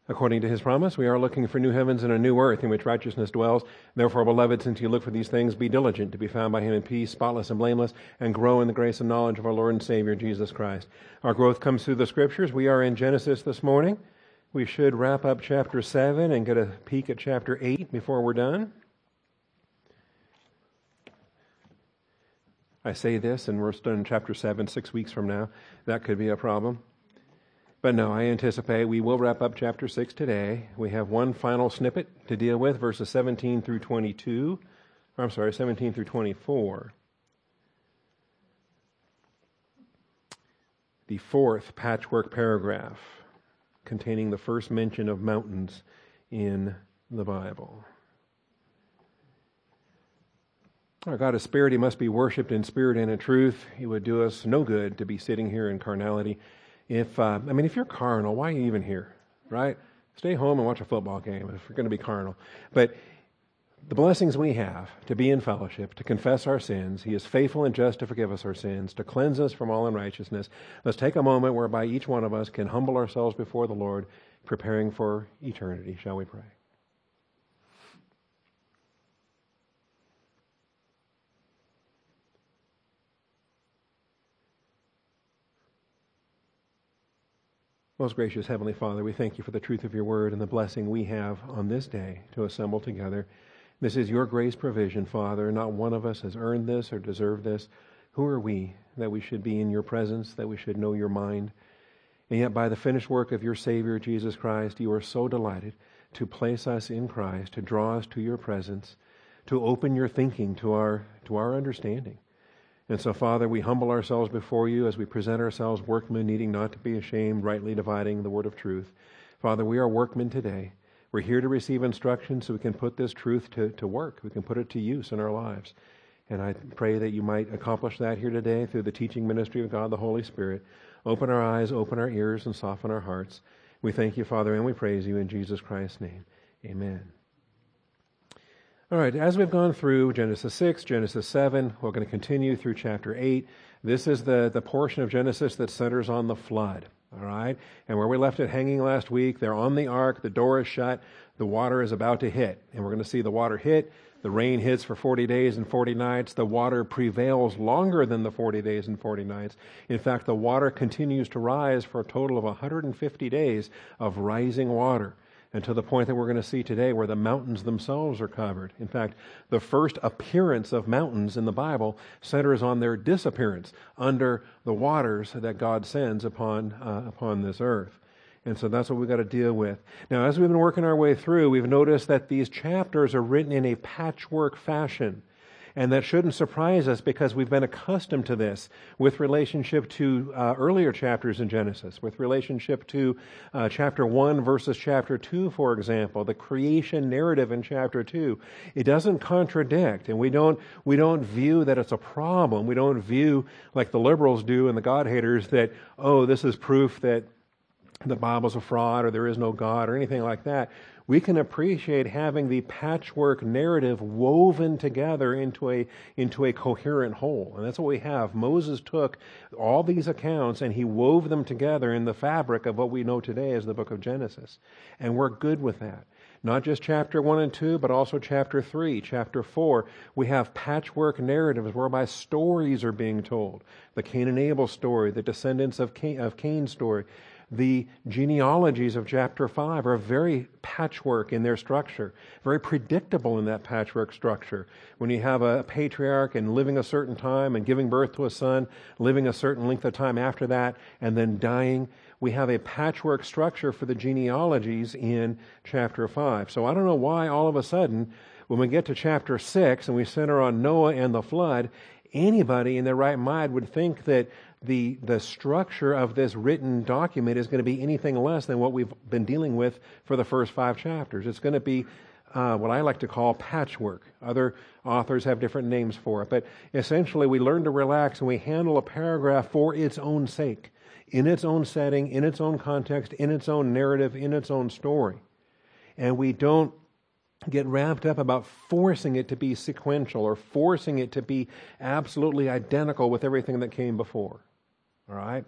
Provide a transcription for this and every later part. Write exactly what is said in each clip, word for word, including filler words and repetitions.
According to his promise, we are looking for new heavens and a new earth in which righteousness dwells. Therefore, beloved, since you look for these things, be diligent to be found by him in peace, spotless and blameless, and grow in the grace and knowledge of our Lord and Savior, Jesus Christ. Our growth comes through the Scriptures. We are in Genesis this morning. We should wrap up chapter seven and get a peek at chapter eight before we're done. I say this, and we're still in chapter seven six weeks from now. That could be a problem. But no, I anticipate we will wrap up chapter six today. We have one final snippet to deal with, verses seventeen through twenty-two. Or I'm sorry, seventeen through twenty-four. The fourth patchwork paragraph containing the first mention of mountains in the Bible. Our God of spirit, he must be worshipped in spirit and in truth. It would do us no good to be sitting here in carnality. If uh, I mean, if you're carnal, why are you even here, right? Stay home and watch a football game if you're going to be carnal. But the blessings we have to be in fellowship, to confess our sins, he is faithful and just to forgive us our sins, to cleanse us from all unrighteousness. Let's take a moment whereby each one of us can humble ourselves before the Lord, preparing for eternity. Shall we pray? Most gracious Heavenly Father, we thank you for the truth of your word and the blessing we have on this day to assemble together. This is your grace provision, Father. Not one of us has earned this or deserved this. Who are we that we should be in your presence, that we should know your mind? And yet by the finished work of your Savior, Jesus Christ, you are so delighted to place us in Christ, to draw us to your presence, to open your thinking to our, to our understanding. And so, Father, we humble ourselves before you as we present ourselves workmen needing not to be ashamed, rightly dividing the word of truth. Father, we are workmen today. We're here to receive instruction so we can put this truth to, to work. We can put it to use in our lives. And I pray that you might accomplish that here today through the teaching ministry of God the Holy Spirit. Open our eyes, open our ears, and soften our hearts. We thank you, Father, and we praise you in Jesus Christ's name. Amen. All right, as we've gone through Genesis six, Genesis seven, we're going to continue through chapter eight. This is the, the portion of Genesis that centers on the flood, all right? And where we left it hanging last week, they're on the ark, the door is shut, the water is about to hit. And we're going to see the water hit, the rain hits for forty days and forty nights. The water prevails longer than the forty days and forty nights. In fact, the water continues to rise for a total of one hundred fifty days of rising water, and to the point that we're going to see today where the mountains themselves are covered. In fact, the first appearance of mountains in the Bible centers on their disappearance under the waters that God sends upon uh, upon this earth. And so that's what we've got to deal with. Now, as we've been working our way through, we've noticed that these chapters are written in a patchwork fashion. And that shouldn't surprise us because we've been accustomed to this with relationship to uh, earlier chapters in Genesis, with relationship to uh, chapter one versus chapter two, for example, the creation narrative in chapter two. It doesn't contradict, and we don't we don't view that it's a problem. We don't view, like the liberals do and the God haters, that, oh, this is proof that the Bible's a fraud or there is no God or anything like that. We can appreciate having the patchwork narrative woven together into a into a coherent whole. And that's what we have. Moses took all these accounts and he wove them together in the fabric of what we know today as the book of Genesis. And we're good with that. Not just chapter one and two, but also chapter three, chapter four. We have patchwork narratives whereby stories are being told. The Cain and Abel story, the descendants of Cain, of Cain's story. The genealogies of chapter five are very patchwork in their structure, very predictable in that patchwork structure. When you have a patriarch and living a certain time and giving birth to a son, living a certain length of time after that, and then dying, we have a patchwork structure for the genealogies in chapter five. So I don't know why all of a sudden, when we get to chapter six and we center on Noah and the flood, anybody in their right mind would think that the the structure of this written document is going to be anything less than what we've been dealing with for the first five chapters. It's going to be uh, what I like to call patchwork. Other authors have different names for it. But essentially, we learn to relax and we handle a paragraph for its own sake, in its own setting, in its own context, in its own narrative, in its own story. And we don't get wrapped up about forcing it to be sequential or forcing it to be absolutely identical with everything that came before. All right?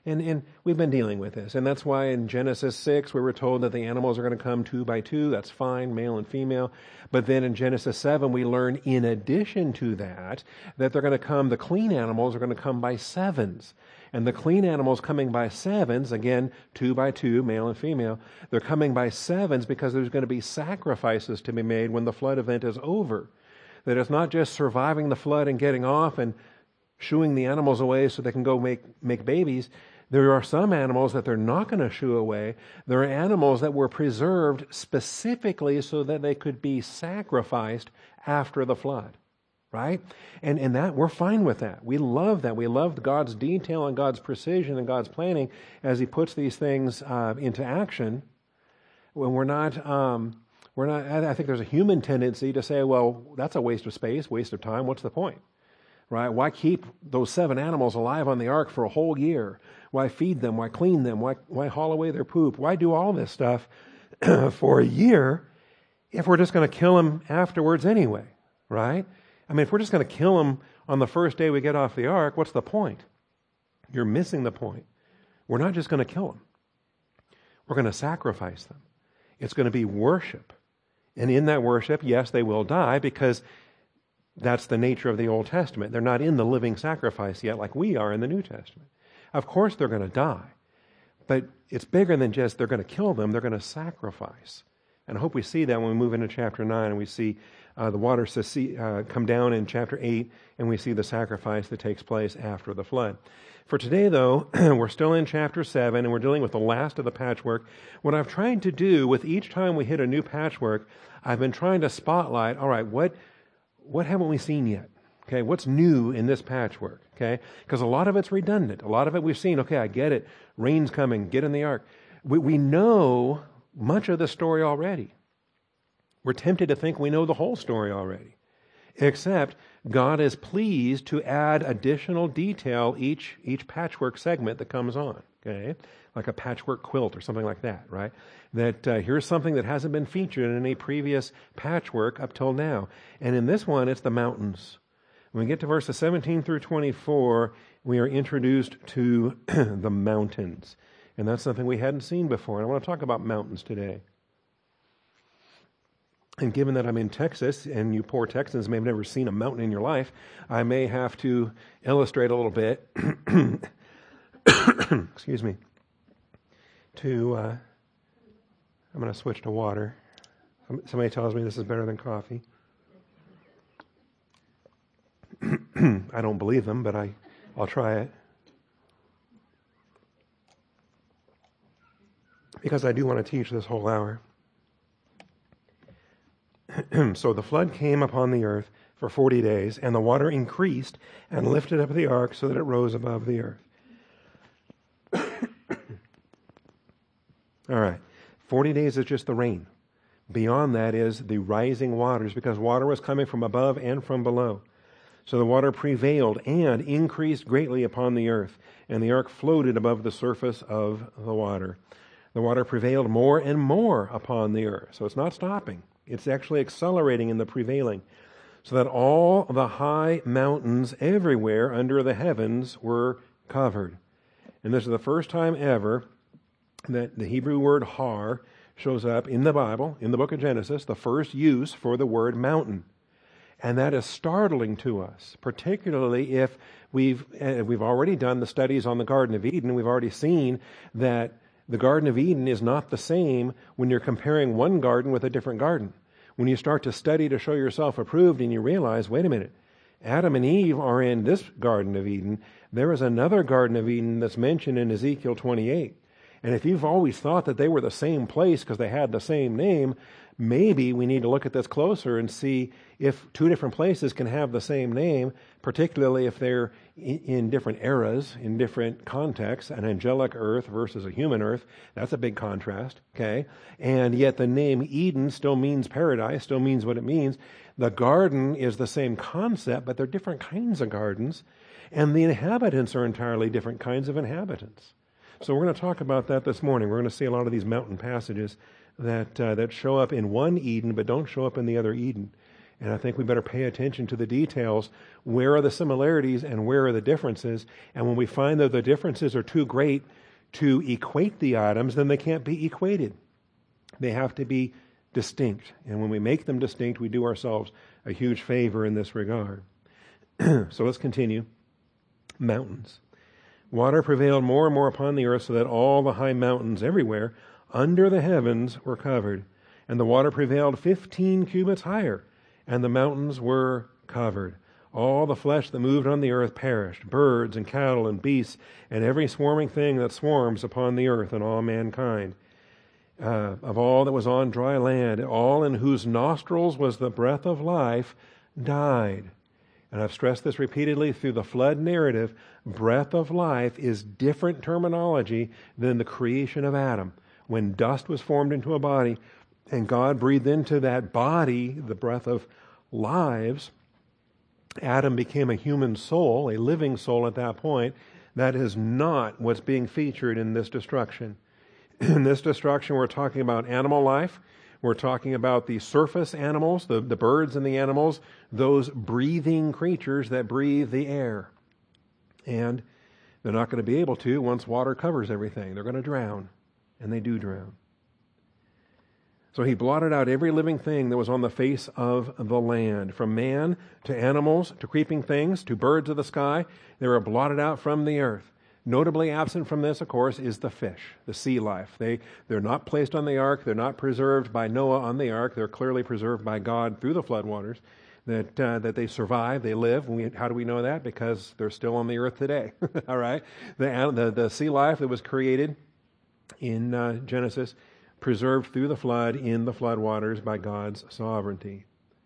And, and we've been dealing with this. And that's why in Genesis six, we were told that the animals are going to come two by two. That's fine, male and female. But then in Genesis seven, we learn in addition to that, that they're going to come, the clean animals are going to come by sevens. And the clean animals coming by sevens, again, two by two, male and female, they're coming by sevens because there's going to be sacrifices to be made when the flood event is over. That it's not just surviving the flood and getting off and shooing the animals away so they can go make, make babies. There are some animals that they're not going to shoo away. There are animals that were preserved specifically so that they could be sacrificed after the flood, right? And and that we're fine with that. We love that. We love God's detail and God's precision and God's planning as He puts these things uh, into action. When we're not, um, we're not. I think there's a human tendency to say, "Well, that's a waste of space, waste of time. What's the point?" Right? Why keep those seven animals alive on the ark for a whole year? Why feed them? Why clean them? Why, why haul away their poop? Why do all this stuff for a year if we're just going to kill them afterwards anyway? Right? I mean, if we're just going to kill them on the first day we get off the ark, what's the point? You're missing the point. We're not just going to kill them. We're going to sacrifice them. It's going to be worship. And in that worship, yes, they will die because that's the nature of the Old Testament. They're not in the living sacrifice yet like we are in the New Testament. Of course they're going to die. But it's bigger than just they're going to kill them. They're going to sacrifice. And I hope we see that when we move into chapter nine and we see uh, the water uh, come down in chapter eight and we see the sacrifice that takes place after the flood. For today, though, we're still in chapter seven and we're dealing with the last of the patchwork. What I've tried to do with each time we hit a new patchwork, I've been trying to spotlight, all right, what... What haven't we seen yet? Okay, what's new in this patchwork? Okay, because a lot of it's redundant. A lot of it we've seen. Okay, I get it. Rain's coming. Get in the ark. We, we know much of the story already. We're tempted to think we know the whole story already. Except God is pleased to add additional detail each each patchwork segment that comes on. Okay, like a patchwork quilt or something like that, right? That uh, here's something that hasn't been featured in any previous patchwork up till now. And in this one, it's the mountains. When we get to verses seventeen through twenty-four, we are introduced to the mountains. And that's something we hadn't seen before. And I want to talk about mountains today. And given that I'm in Texas, and you poor Texans may have never seen a mountain in your life, I may have to illustrate a little bit. Excuse me. To, uh, I'm going to switch to water. Somebody tells me this is better than coffee. I don't believe them, but I, I'll try it. Because I do want to teach this whole hour. So the flood came upon the earth for forty days, and the water increased and lifted up the ark so that it rose above the earth. All right. forty days is just the rain. Beyond that is the rising waters, because water was coming from above and from below. So the water prevailed and increased greatly upon the earth, and the ark floated above the surface of the water. The water prevailed more and more upon the earth. So it's not stopping. It's actually accelerating in the prevailing, so that all the high mountains everywhere under the heavens were covered. And this is the first time ever that the Hebrew word har shows up in the Bible, in the book of Genesis, the first use for the word mountain. And that is startling to us, particularly if we've uh, we've already done the studies on the Garden of Eden. We've already seen that the Garden of Eden is not the same when you're comparing one garden with a different garden. When you start to study to show yourself approved and you realize, wait a minute, Adam and Eve are in this Garden of Eden. There is another Garden of Eden that's mentioned in Ezekiel twenty-eight. And if you've always thought that they were the same place because they had the same name, maybe we need to look at this closer and see if two different places can have the same name, particularly if they're in different eras, in different contexts, an angelic earth versus a human earth. That's a big contrast, okay? And yet the name Eden still means paradise, still means what it means. The garden is the same concept, but they're different kinds of gardens, and the inhabitants are entirely different kinds of inhabitants. So we're going to talk about that this morning. We're going to see a lot of these mountain passages that uh, that show up in one Eden but don't show up in the other Eden. And I think we better pay attention to the details. Where are the similarities and where are the differences? And when we find that the differences are too great to equate the items, then they can't be equated. They have to be distinct. And when we make them distinct, we do ourselves a huge favor in this regard. So let's continue. Mountains. Water prevailed more and more upon the earth, so that all the high mountains everywhere under the heavens were covered. And the water prevailed fifteen cubits higher, and the mountains were covered. All the flesh that moved on the earth perished, birds and cattle and beasts, and every swarming thing that swarms upon the earth, and all mankind. Uh, of all that was on dry land, all in whose nostrils was the breath of life, died. And I've stressed this repeatedly through the flood narrative. Breath of life is different terminology than the creation of Adam. When dust was formed into a body, and God breathed into that body the breath of lives, Adam became a human soul, a living soul at that point. That is not what's being featured in this destruction. In this destruction, we're talking about animal life. We're talking about the surface animals, the, the birds and the animals, those breathing creatures that breathe the air. And they're not going to be able to once water covers everything. They're going to drown, and they do drown. So he blotted out every living thing that was on the face of the land, from man to animals to creeping things to birds of the sky. They were blotted out from the earth. Notably absent from this, of course, is the fish, the sea life. They, they're not placed on the ark. They're not preserved by Noah on the ark. They're clearly preserved by God through the floodwaters, that uh, that they survive, they live. We, how do we know that? Because they're still on the earth today. All right? The, the, the sea life that was created in uh, Genesis, preserved through the flood in the floodwaters by God's sovereignty.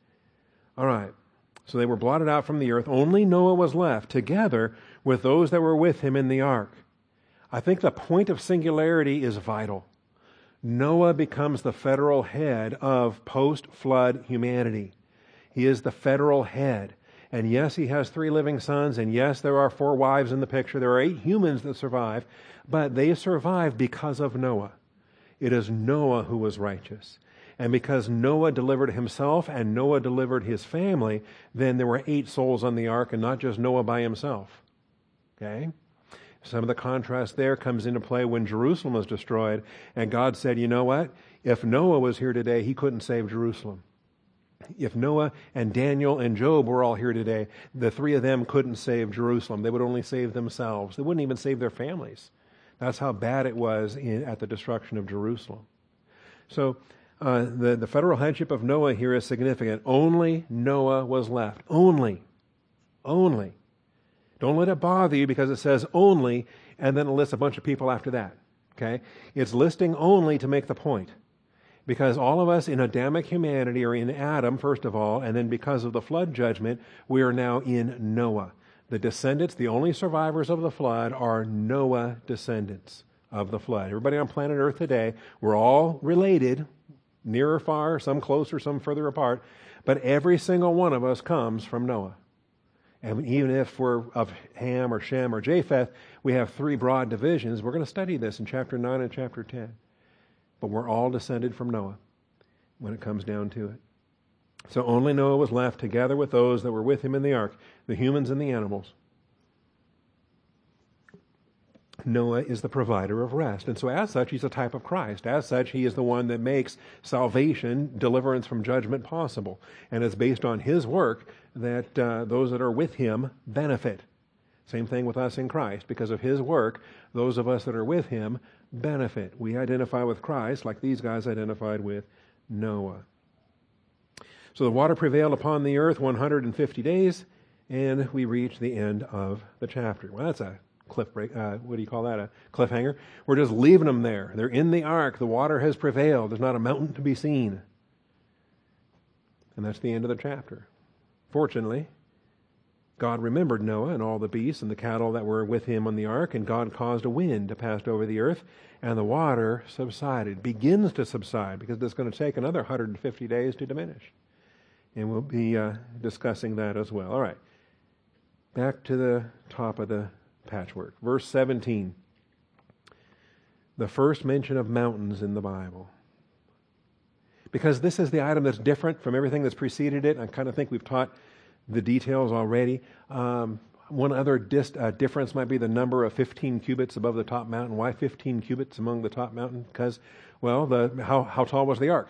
All right. So they were blotted out from the earth. Only Noah was left, together with those that were with him in the ark. I think the point of singularity is vital. Noah becomes the federal head of post-flood humanity. He is the federal head. And yes, he has three living sons, and yes, there are four wives in the picture. There are eight humans that survive, but they survive because of Noah. It is Noah who was righteous. And because Noah delivered himself and Noah delivered his family, then there were eight souls on the ark and not just Noah by himself. Okay? Some of the contrast there comes into play when Jerusalem was destroyed, and God said, you know what? If Noah was here today, he couldn't save Jerusalem. If Noah and Daniel and Job were all here today, the three of them couldn't save Jerusalem. They would only save themselves. They wouldn't even save their families. That's how bad it was in, at the destruction of Jerusalem. So uh, the, the federal headship of Noah here is significant. Only Noah was left. Only. Only. Don't let it bother you because it says only, and then it lists a bunch of people after that. Okay? It's listing only to make the point. Because all of us in Adamic humanity are in Adam, first of all, and then because of the flood judgment, we are now in Noah. The descendants, the only survivors of the flood, are Noah descendants of the flood. Everybody on planet Earth today, we're all related, near or far, some closer, some further apart, but every single one of us comes from Noah. And even if we're of Ham or Shem or Japheth, we have three broad divisions. We're going to study this in chapter nine and chapter ten. But we're all descended from Noah when it comes down to it. So only Noah was left together with those that were with him in the ark, the humans and the animals. Noah is the provider of rest. And so as such, he's a type of Christ. As such, he is the one that makes salvation, deliverance from judgment possible. And it's based on his work that uh, those that are with him benefit. Same thing with us in Christ. Because of his work, those of us that are with him benefit. We identify with Christ like these guys identified with Noah. So the water prevailed upon the earth one hundred fifty days, and we reach the end of the chapter. Well, that's a cliff break. Uh, what do you call that? A cliffhanger? We're just leaving them there. They're in the ark. The water has prevailed. There's not a mountain to be seen. And that's the end of the chapter. Fortunately, God remembered Noah and all the beasts and the cattle that were with him on the ark, and God caused a wind to pass over the earth, and the water subsided, begins to subside, because it's going to take another one hundred fifty days to diminish. And we'll be uh, discussing that as well. All right. Back to the top of the patchwork. Verse seventeen. The first mention of mountains in the Bible. because this is the item that's different from everything that's preceded it. I kind of think we've taught the details already. Um, one other dis- uh, difference might be the number of fifteen cubits above the top mountain. Why fifteen cubits among the top mountain? Because, well, the how, how tall was the ark?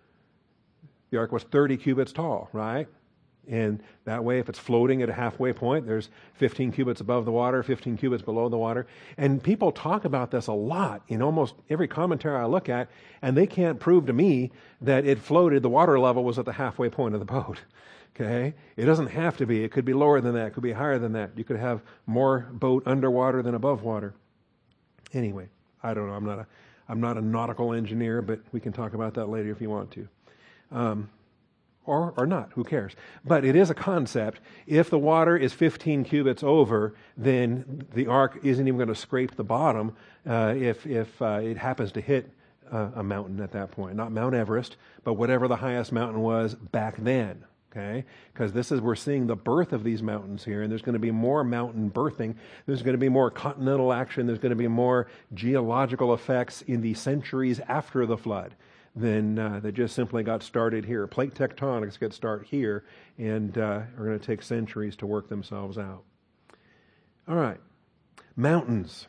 The ark was thirty cubits tall, right? And that way, if it's floating at a halfway point, there's fifteen cubits above the water, fifteen cubits below the water. And people talk about this a lot in almost every commentary I look at, and they can't prove to me that it floated, the water level was at the halfway point of the boat. Okay? It doesn't have to be. It could be lower than that. It could be higher than that. You could have more boat underwater than above water. Anyway, I don't know. I'm not a, I'm not a nautical engineer, but we can talk about that later if you want to. Um, Or, or not, who cares? But it is a concept. If the water is fifteen cubits over, then the ark isn't even going to scrape the bottom uh, if, if uh, it happens to hit uh, a mountain at that point. Not Mount Everest, but whatever the highest mountain was back then. Okay? Because this is, we're seeing the birth of these mountains here, and there's going to be more mountain birthing. There's going to be more continental action. There's going to be more geological effects in the centuries after the flood than uh, that just simply got started here. Plate tectonics get started here and uh, are going to take centuries to work themselves out. All right. Mountains.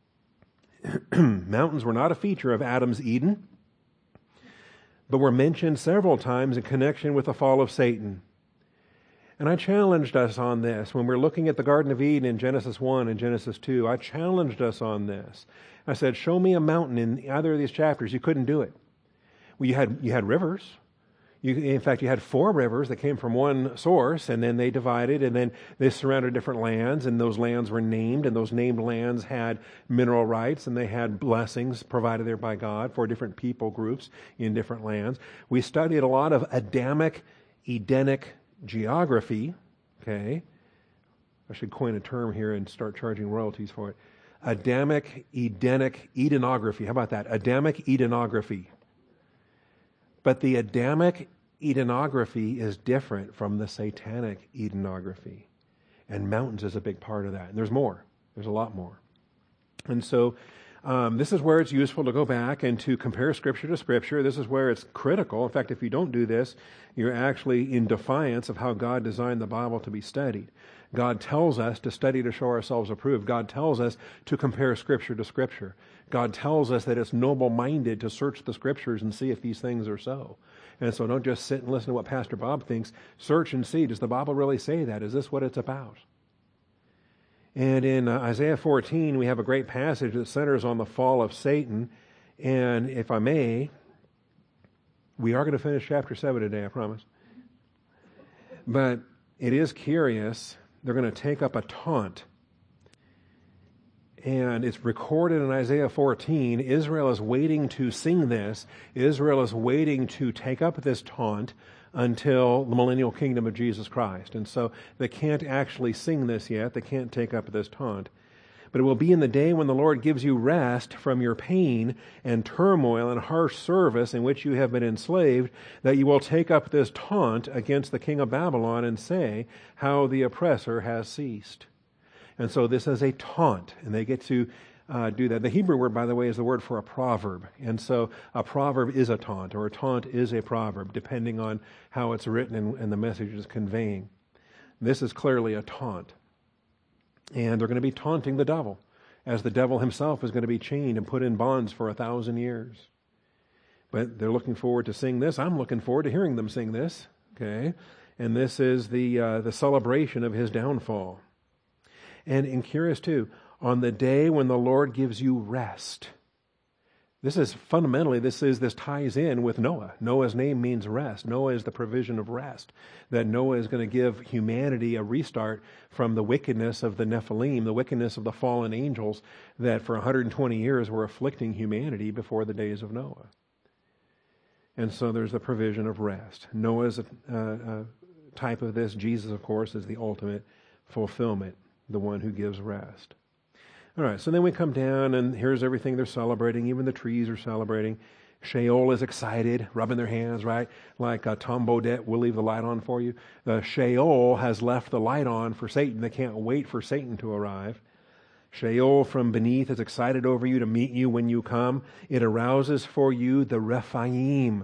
Mountains were not a feature of Adam's Eden, but were mentioned several times in connection with the fall of Satan. And I challenged us on this. When we're looking at the Garden of Eden in Genesis one and Genesis two, I challenged us on this. I said, show me a mountain in either of these chapters. You couldn't do it. Well, you had you had rivers. You, in fact, you had four rivers that came from one source, and then they divided, and then they surrounded different lands, and those lands were named, and those named lands had mineral rights, and they had blessings provided there by God for different people groups in different lands. We studied a lot of Adamic, Edenic geography. Okay, I should coin a term here and start charging royalties for it. Adamic, Edenic, Edenography. How about that? Adamic Edenography. But the Adamic Edenography is different from the Satanic Edenography. And mountains is a big part of that. And there's more. There's a lot more. And so um, this is where it's useful to go back and to compare Scripture to Scripture. This is where it's critical. In fact, if you don't do this, you're actually in defiance of how God designed the Bible to be studied. God tells us to study to show ourselves approved. God tells us to compare Scripture to Scripture. God tells us that it's noble-minded to search the Scriptures and see if these things are so. And so don't just sit and listen to what Pastor Bob thinks. Search and see, does the Bible really say that? Is this what it's about? And in uh, Isaiah fourteen, we have a great passage that centers on the fall of Satan. And if I may, we are going to finish chapter seven today, I promise. But it is curious. They're going to take up a taunt. And it's recorded in Isaiah fourteen. Israel is waiting to sing this. Israel is waiting to take up this taunt until the millennial kingdom of Jesus Christ. And so they can't actually sing this yet. They can't take up this taunt. But it will be in the day when the Lord gives you rest from your pain and turmoil and harsh service in which you have been enslaved, that you will take up this taunt against the king of Babylon and say, how the oppressor has ceased. And so this is a taunt, and they get to uh, do that. The Hebrew word, by the way, is the word for a proverb. And so a proverb is a taunt, or a taunt is a proverb, depending on how it's written and, and the message is conveying. This is clearly a taunt. And they're going to be taunting the devil, as the devil himself is going to be chained and put in bonds for a thousand years. But they're looking forward to seeing this. I'm looking forward to hearing them sing this. Okay, and this is the uh, the celebration of his downfall. And, and curious too, on the day when the Lord gives you rest. This is fundamentally, this is this ties in with Noah. Noah's name means rest. Noah is the provision of rest. That Noah is going to give humanity a restart from the wickedness of the Nephilim, the wickedness of the fallen angels that for one hundred twenty years were afflicting humanity before the days of Noah. And so there's the provision of rest. Noah's a, a, a type of this. Jesus, of course, is the ultimate fulfillment, the one who gives rest. All right, so then we come down, and here's everything they're celebrating. Even the trees are celebrating. Sheol is excited, rubbing their hands, right? Like uh, Tom Bodette, we'll leave the light on for you. The Sheol has left the light on for Satan. They can't wait for Satan to arrive. Sheol from beneath is excited over you to meet you when you come. It arouses for you the Rephaim.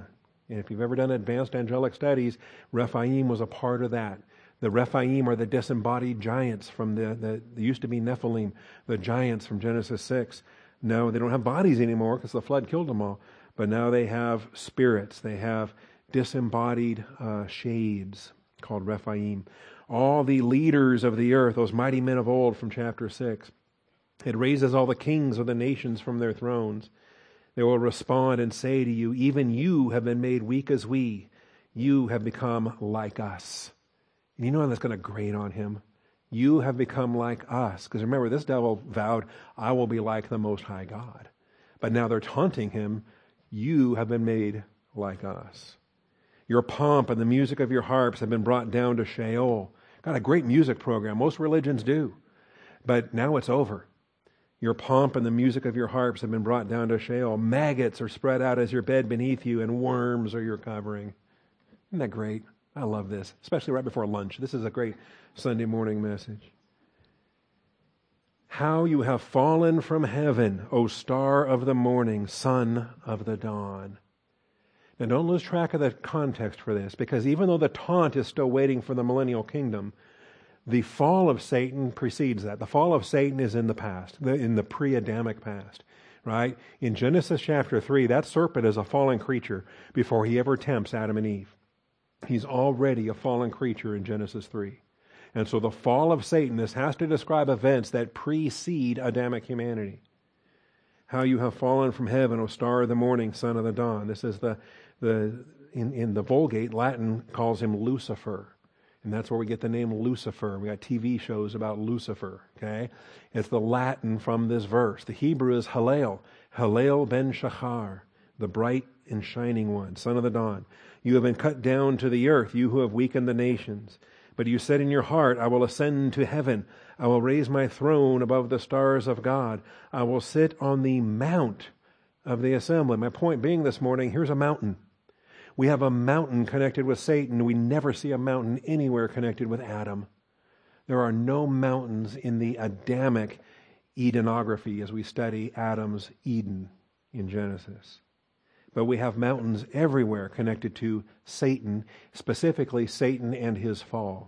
And if you've ever done advanced angelic studies, Rephaim was a part of that. The Rephaim are the disembodied giants from the, the, they used to be Nephilim, the giants from Genesis six. No, they don't have bodies anymore because the flood killed them all. But now they have spirits. They have disembodied uh, shades called Rephaim. All the leaders of the earth, those mighty men of old from chapter six. It raises all the kings of the nations from their thrones. They will respond and say to you, even you have been made weak as we. You have become like us. And you know that's going to grate on him. You have become like us. Because remember, this devil vowed, I will be like the Most High God. But now they're taunting him. You have been made like us. Your pomp and the music of your harps have been brought down to Sheol. Got a great music program. Most religions do. But now it's over. Your pomp and the music of your harps have been brought down to Sheol. Maggots are spread out as your bed beneath you, and worms are your covering. Isn't that great? I love this, especially right before lunch. This is a great Sunday morning message. How you have fallen from heaven, O star of the morning, son of the dawn. Now don't lose track of the context for this, because even though the taunt is still waiting for the millennial kingdom, the fall of Satan precedes that. The fall of Satan is in the past, in the pre-Adamic past, right? In Genesis chapter three, that serpent is a fallen creature before he ever tempts Adam and Eve. He's already a fallen creature in Genesis three. And so the fall of Satan, this has to describe events that precede Adamic humanity. How you have fallen from heaven, O star of the morning, son of the dawn. This is the, the in, in the Vulgate, Latin calls him Lucifer. And that's where we get the name Lucifer. We got T V shows about Lucifer, okay? It's the Latin from this verse. The Hebrew is Hallel, Hallel ben Shachar, the bright and shining one, son of the dawn. You have been cut down to the earth, you who have weakened the nations. But you said in your heart, I will ascend to heaven. I will raise my throne above the stars of God. I will sit on the mount of the assembly. My point being this morning, here's a mountain. We have a mountain connected with Satan. We never see a mountain anywhere connected with Adam. There are no mountains in the Adamic Edenography as we study Adam's Eden in Genesis. But we have mountains everywhere connected to Satan, specifically Satan and his fall.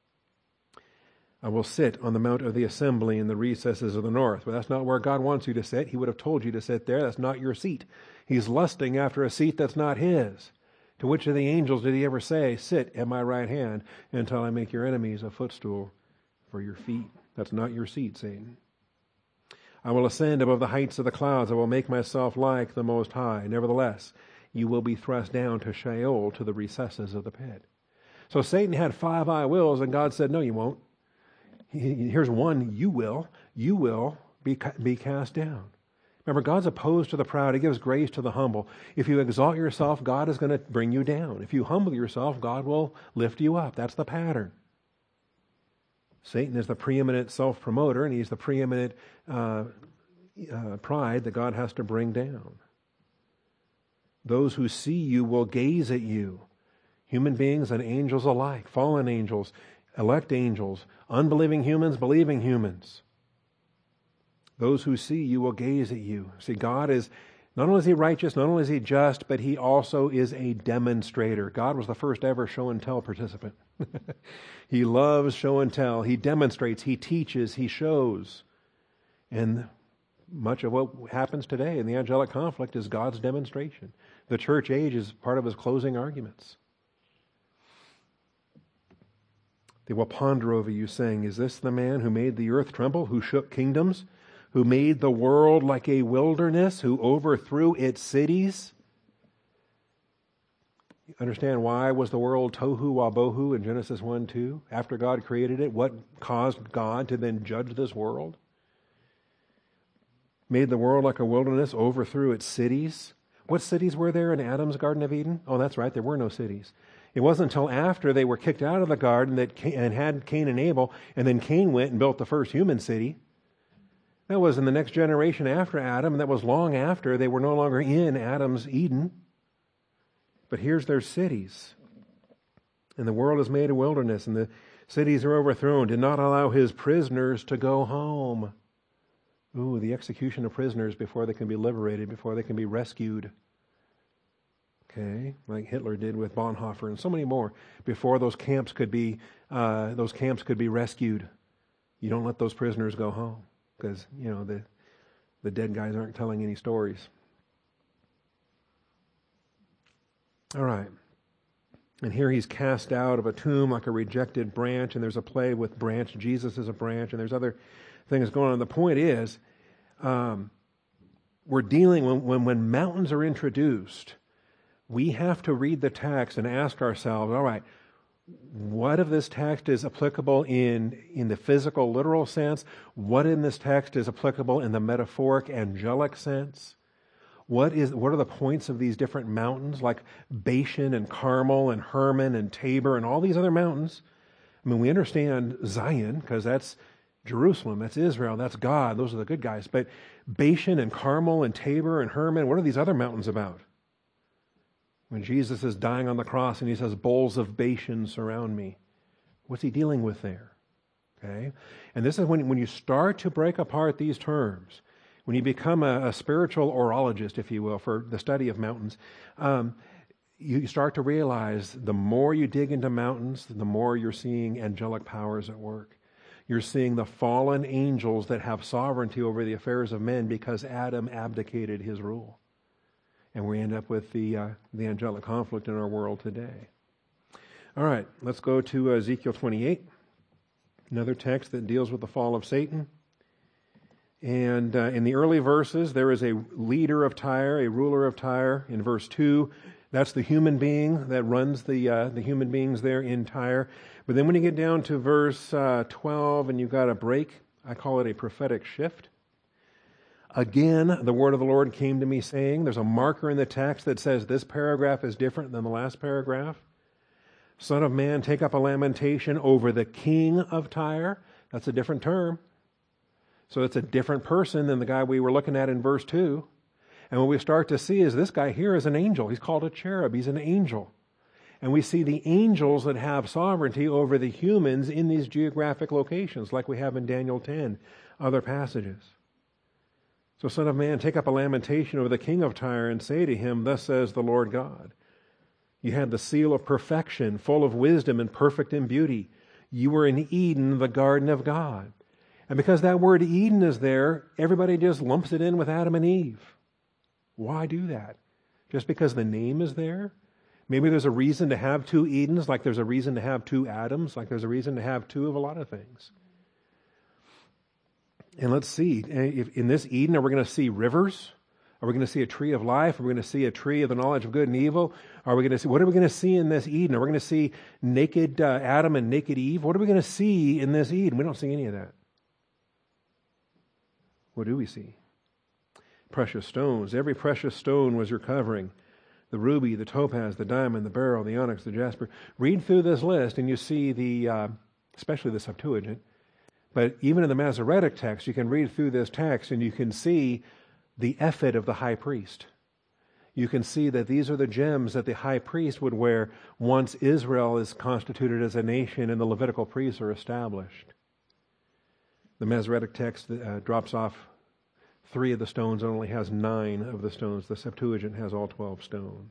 I will sit on the mount of the assembly in the recesses of the north. But that's not where God wants you to sit. He would have told you to sit there. That's not your seat. He's lusting after a seat that's not his. To which of the angels did he ever say, sit at my right hand until I make your enemies a footstool for your feet? That's not your seat, Satan. I will ascend above the heights of the clouds. I will make myself like the Most High. Nevertheless, you will be thrust down to Sheol, to the recesses of the pit. So Satan had five I wills, and God said, no, you won't. Here's one, you will. You will be, be cast down. Remember, God's opposed to the proud. He gives grace to the humble. If you exalt yourself, God is going to bring you down. If you humble yourself, God will lift you up. That's the pattern. Satan is the preeminent self-promoter, and he's the preeminent uh, uh, pride that God has to bring down. Those who see you will gaze at you. Human beings and angels alike, fallen angels, elect angels, unbelieving humans, believing humans. Those who see you will gaze at you. See, God is, not only is he righteous, not only is he just, but he also is a demonstrator. God was the first ever show and tell participant. He loves show and tell. He demonstrates, he teaches, he shows. And much of what happens today in the angelic conflict is God's demonstration. The church age is part of his closing arguments. They will ponder over you, saying, is this the man who made the earth tremble, who shook kingdoms, who made the world like a wilderness, who overthrew its cities? You understand why was the world tohu wabohu in Genesis one two? After God created it, what caused God to then judge this world? Made the world like a wilderness, overthrew its cities. What cities were there in Adam's Garden of Eden? Oh, that's right, there were no cities. It wasn't until after they were kicked out of the garden that Cain, and had Cain and Abel, and then Cain went and built the first human city. That was in the next generation after Adam, and that was long after they were no longer in Adam's Eden. But here's their cities. And the world is made a wilderness, and the cities are overthrown. Did not allow his prisoners to go home. Ooh, the execution of prisoners before they can be liberated, before they can be rescued. Okay, like Hitler did with Bonhoeffer and so many more. Before those camps could be, uh, those camps could be rescued. You don't let those prisoners go home because you know the the dead guys aren't telling any stories. All right, and here he's cast out of a tomb like a rejected branch, and there's a play with branch. Jesus is a branch, and there's other things going on. The point is, um, we're dealing when when when mountains are introduced. We have to read the text and ask ourselves, all right, what of this text is applicable in, in the physical, literal sense? What in this text is applicable in the metaphoric, angelic sense? What is what are the points of these different mountains, like Bashan and Carmel and Hermon and Tabor and all these other mountains? I mean, we understand Zion because that's Jerusalem, that's Israel, that's God. Those are the good guys. But Bashan and Carmel and Tabor and Hermon, what are these other mountains about? When Jesus is dying on the cross and he says, bowls of Bashan surround me. What's he dealing with there? Okay? And this is when, when you start to break apart these terms, when you become a, a spiritual orologist, if you will, for the study of mountains, um, you start to realize the more you dig into mountains, the more you're seeing angelic powers at work. You're seeing the fallen angels that have sovereignty over the affairs of men because Adam abdicated his rule. And we end up with the uh, the angelic conflict in our world today. All right, let's go to Ezekiel twenty-eight, another text that deals with the fall of Satan. And uh, in the early verses, there is a leader of Tyre, a ruler of Tyre. In verse two, that's the human being that runs the uh, the human beings there in Tyre. But then when you get down to verse uh, twelve and you've got a break, I call it a prophetic shift. Again, the word of the Lord came to me saying, there's a marker in the text that says this paragraph is different than the last paragraph. Son of man, take up a lamentation over the king of Tyre. That's a different term. So it's a different person than the guy we were looking at in verse two. And what we start to see is this guy here is an angel. He's called a cherub. He's an angel. And we see the angels that have sovereignty over the humans in these geographic locations, like we have in Daniel ten, other passages. So, son of man, take up a lamentation over the king of Tyre and say to him, thus says the Lord God, you had the seal of perfection, full of wisdom and perfect in beauty. You were in Eden, the garden of God. And because that word Eden is there, everybody just lumps it in with Adam and Eve. Why do that? Just because the name is there? Maybe there's a reason to have two Edens, like there's a reason to have two Adams, like there's a reason to have two of a lot of things. And let's see, if in this Eden, are we going to see rivers? Are we going to see a tree of life? Are we going to see a tree of the knowledge of good and evil? Are we going to see, what are we going to see in this Eden? Are we going to see naked uh, Adam and naked Eve? What are we going to see in this Eden? We don't see any of that. What do we see? Precious stones. Every precious stone was your covering. The ruby, the topaz, the diamond, the beryl, the onyx, the jasper. Read through this list and you see the, uh, especially the Septuagint, but even in the Masoretic text, you can read through this text and you can see the ephod of the high priest. You can see that these are the gems that the high priest would wear once Israel is constituted as a nation and the Levitical priests are established. The Masoretic text uh, drops off three of the stones and only has nine of the stones. The Septuagint has all twelve stones.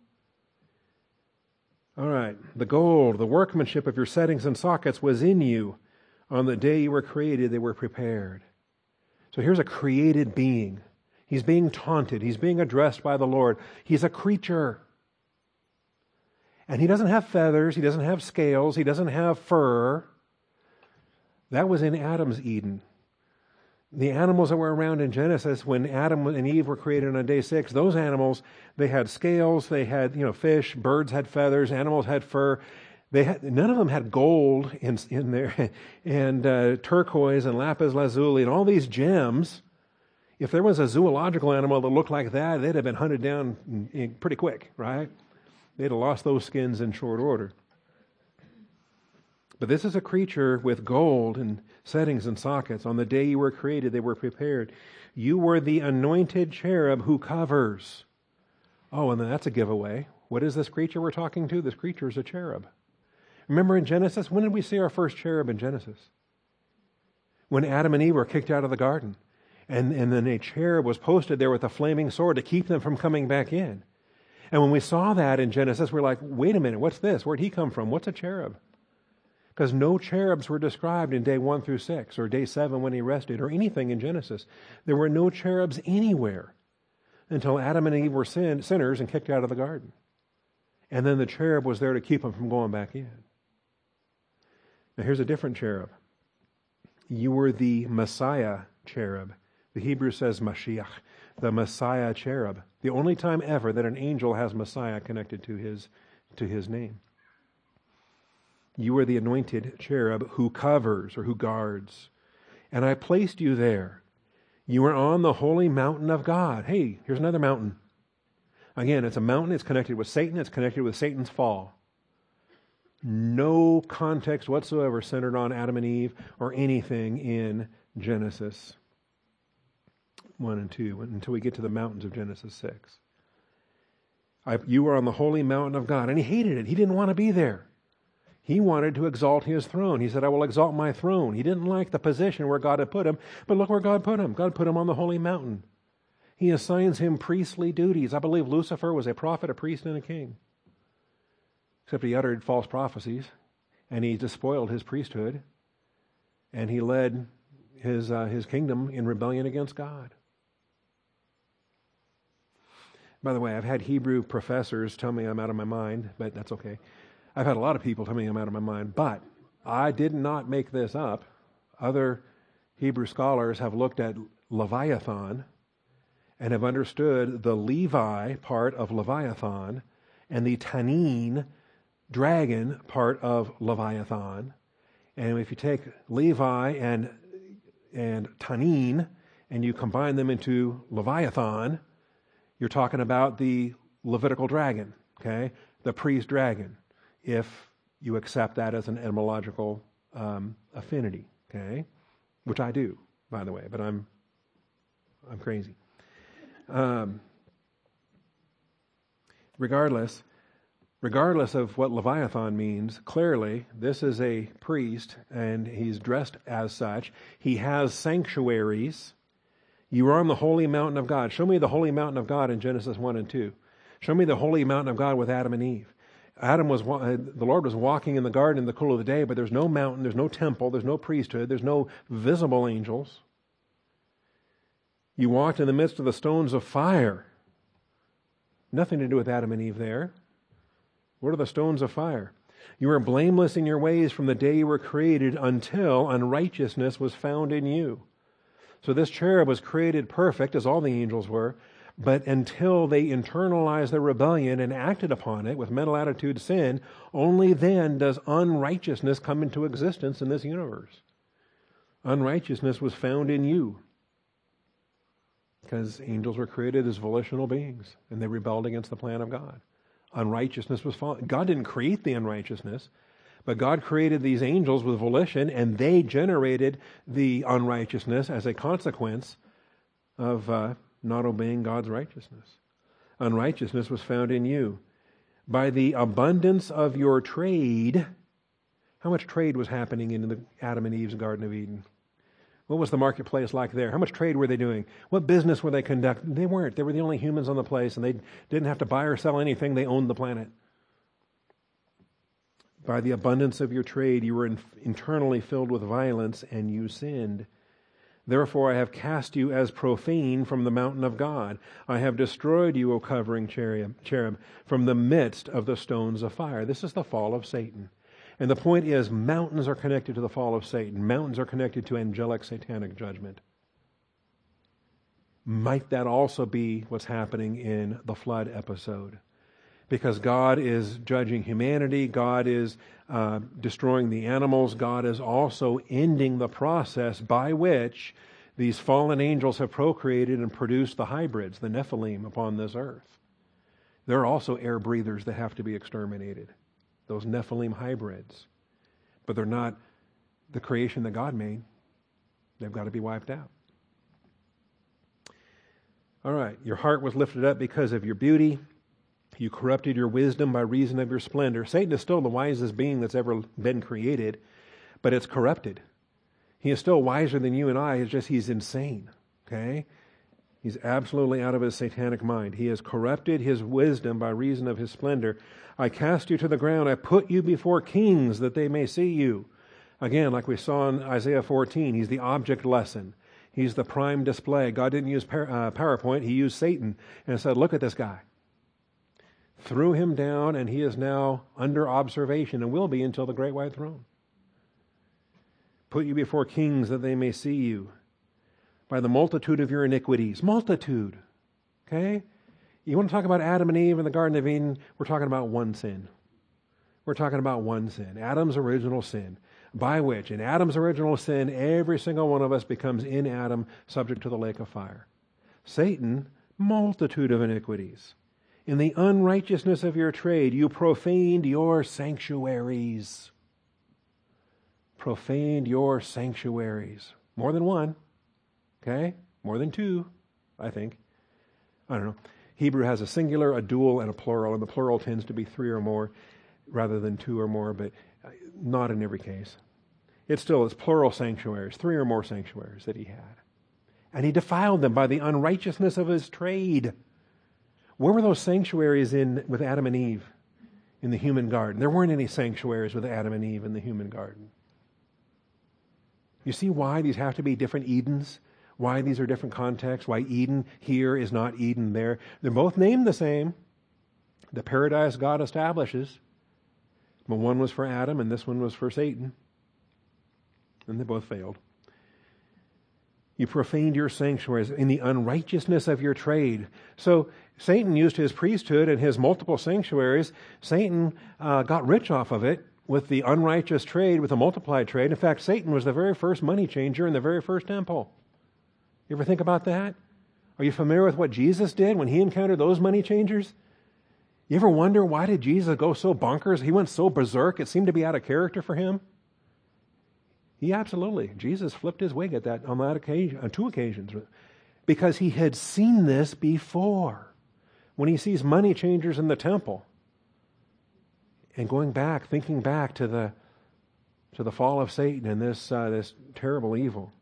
All right. The gold, the workmanship of your settings and sockets was in you. On the day you were created, they were prepared. So here's a created being. He's being taunted. He's being addressed by the Lord. He's a creature. And he doesn't have feathers. He doesn't have scales. He doesn't have fur. That was in Adam's Eden. The animals that were around in Genesis when Adam and Eve were created on day six, those animals, they had scales, they had, you know, fish, birds had feathers, animals had fur. They had, none of them had gold in, in there, and uh, turquoise and lapis lazuli and all these gems. If there was a zoological animal that looked like that, they'd have been hunted down in, in pretty quick, right? They'd have lost those skins in short order. But this is a creature with gold and settings and sockets. On the day you were created, they were prepared. You were the anointed cherub who covers. Oh, and then that's a giveaway. What is this creature we're talking to? This creature is a cherub. Remember in Genesis, when did we see our first cherub in Genesis? When Adam and Eve were kicked out of the garden. And, and then a cherub was posted there with a flaming sword to keep them from coming back in. And when we saw that in Genesis, we're like, wait a minute, what's this? Where'd he come from? What's a cherub? Because no cherubs were described in day one through six, or day seven when he rested, or anything in Genesis. There were no cherubs anywhere until Adam and Eve were sin- sinners and kicked out of the garden. And then the cherub was there to keep them from going back in. Now here's a different cherub. You were the Messiah cherub. The Hebrew says Mashiach, the Messiah cherub. The only time ever that an angel has Messiah connected to his, to his name. You are the anointed cherub who covers or who guards. And I placed you there. You are on the holy mountain of God. Hey, here's another mountain. Again, it's a mountain. It's connected with Satan. It's connected with Satan's fall. No context whatsoever centered on Adam and Eve or anything in Genesis one and two until we get to the mountains of Genesis six. I, you were on the holy mountain of God. And he hated it. He didn't want to be there. He wanted to exalt his throne. He said, I will exalt my throne. He didn't like the position where God had put him, but look where God put him. God put him on the holy mountain. He assigns him priestly duties. I believe Lucifer was a prophet, a priest, and a king. Except he uttered false prophecies, and he despoiled his priesthood, and he led his, uh, his kingdom in rebellion against God. By the way, I've had Hebrew professors tell me I'm out of my mind, but that's okay. I've had a lot of people tell me I'm out of my mind, but I did not make this up. Other Hebrew scholars have looked at Leviathan and have understood the Levi part of Leviathan and the Tanin, dragon, part of Leviathan. And if you take Levi and, and Tanin and you combine them into Leviathan, you're talking about the Levitical dragon, okay? The priest dragon, if you accept that as an etymological um, affinity, okay? Which I do, by the way, but I'm I'm crazy. Um, regardless, regardless of what Leviathan means, clearly this is a priest, and he's dressed as such. He has sanctuaries. You are on the holy mountain of God. Show me the holy mountain of God in Genesis one and two. Show me the holy mountain of God with Adam and Eve. Adam was, the Lord was walking in the garden in the cool of the day, but there's no mountain, there's no temple, there's no priesthood, there's no visible angels. You walked in the midst of the stones of fire. Nothing to do with Adam and Eve there. What are the stones of fire? You were blameless in your ways from the day you were created until unrighteousness was found in you. So this cherub was created perfect, as all the angels were, but until they internalized their rebellion and acted upon it with mental attitude sin, only then does unrighteousness come into existence in this universe. Unrighteousness was found in you because angels were created as volitional beings and they rebelled against the plan of God. Unrighteousness was found. God didn't create the unrighteousness, but God created these angels with volition, and they generated the unrighteousness as a consequence of uh, not obeying God's righteousness. Unrighteousness was found in you. By the abundance of your trade, how much trade was happening in the Adam and Eve's Garden of Eden? What was the marketplace like there? How much trade were they doing? What business were they conducting? They weren't. They were the only humans on the place, and they didn't have to buy or sell anything. They owned the planet. By the abundance of your trade, you were in, internally filled with violence, and you sinned. Therefore I have cast you as profane from the mountain of God. I have destroyed you, O covering cherub, cherub, from the midst of the stones of fire. This is the fall of Satan. And the point is, mountains are connected to the fall of Satan. Mountains are connected to angelic satanic judgment. Might that also be what's happening in the flood episode? Because God is judging humanity, God is uh, destroying the animals, God is also ending the process by which these fallen angels have procreated and produced the hybrids, the Nephilim, upon this earth. There are also air breathers that have to be exterminated, those Nephilim hybrids. But they're not the creation that God made. They've got to be wiped out. All right, your heart was lifted up because of your beauty. You corrupted your wisdom by reason of your splendor. Satan is still the wisest being that's ever been created, but it's corrupted. He is still wiser than you and I. It's just he's insane. Okay? He's absolutely out of his satanic mind. He has corrupted his wisdom by reason of his splendor. I cast you to the ground. I put you before kings that they may see you. Again, like we saw in Isaiah fourteen, he's the object lesson. He's the prime display. God didn't use PowerPoint. He used Satan and said, look at this guy. Threw him down, and he is now under observation and will be until the great white throne. Put you before kings that they may see you. By the multitude of your iniquities. Multitude. Okay? You want to talk about Adam and Eve in the Garden of Eden? We're talking about one sin. We're talking about one sin. Adam's original sin. By which, in Adam's original sin, every single one of us becomes in Adam subject to the lake of fire. Satan, multitude of iniquities. In the unrighteousness of your trade, you profaned your sanctuaries. Profaned your sanctuaries. More than one. Okay? More than two, I think. I don't know. Hebrew has a singular, a dual, and a plural, and the plural tends to be three or more rather than two or more, but not in every case. It still is plural sanctuaries, three or more sanctuaries that he had. And he defiled them by the unrighteousness of his trade. Where were those sanctuaries in with Adam and Eve in the human garden? There weren't any sanctuaries with Adam and Eve in the human garden. You see why these have to be different Edens? Why these are different contexts? Why Eden here is not Eden there? They're both named the same. The paradise God establishes. But one was for Adam and this one was for Satan. And they both failed. You profaned your sanctuaries in the unrighteousness of your trade. So Satan used his priesthood and his multiple sanctuaries. Satan uh, got rich off of it with the unrighteous trade, with the multiplied trade. In fact, Satan was the very first money changer in the very first temple. You ever think about that? Are you familiar with what Jesus did when he encountered those money changers? You ever wonder, why did Jesus go so bonkers? He went so berserk, it seemed to be out of character for him. He absolutely, Jesus flipped his wig at that on that occasion, on two occasions, because he had seen this before. When he sees money changers in the temple, and going back, thinking back to the to the fall of Satan and this uh, this terrible evil.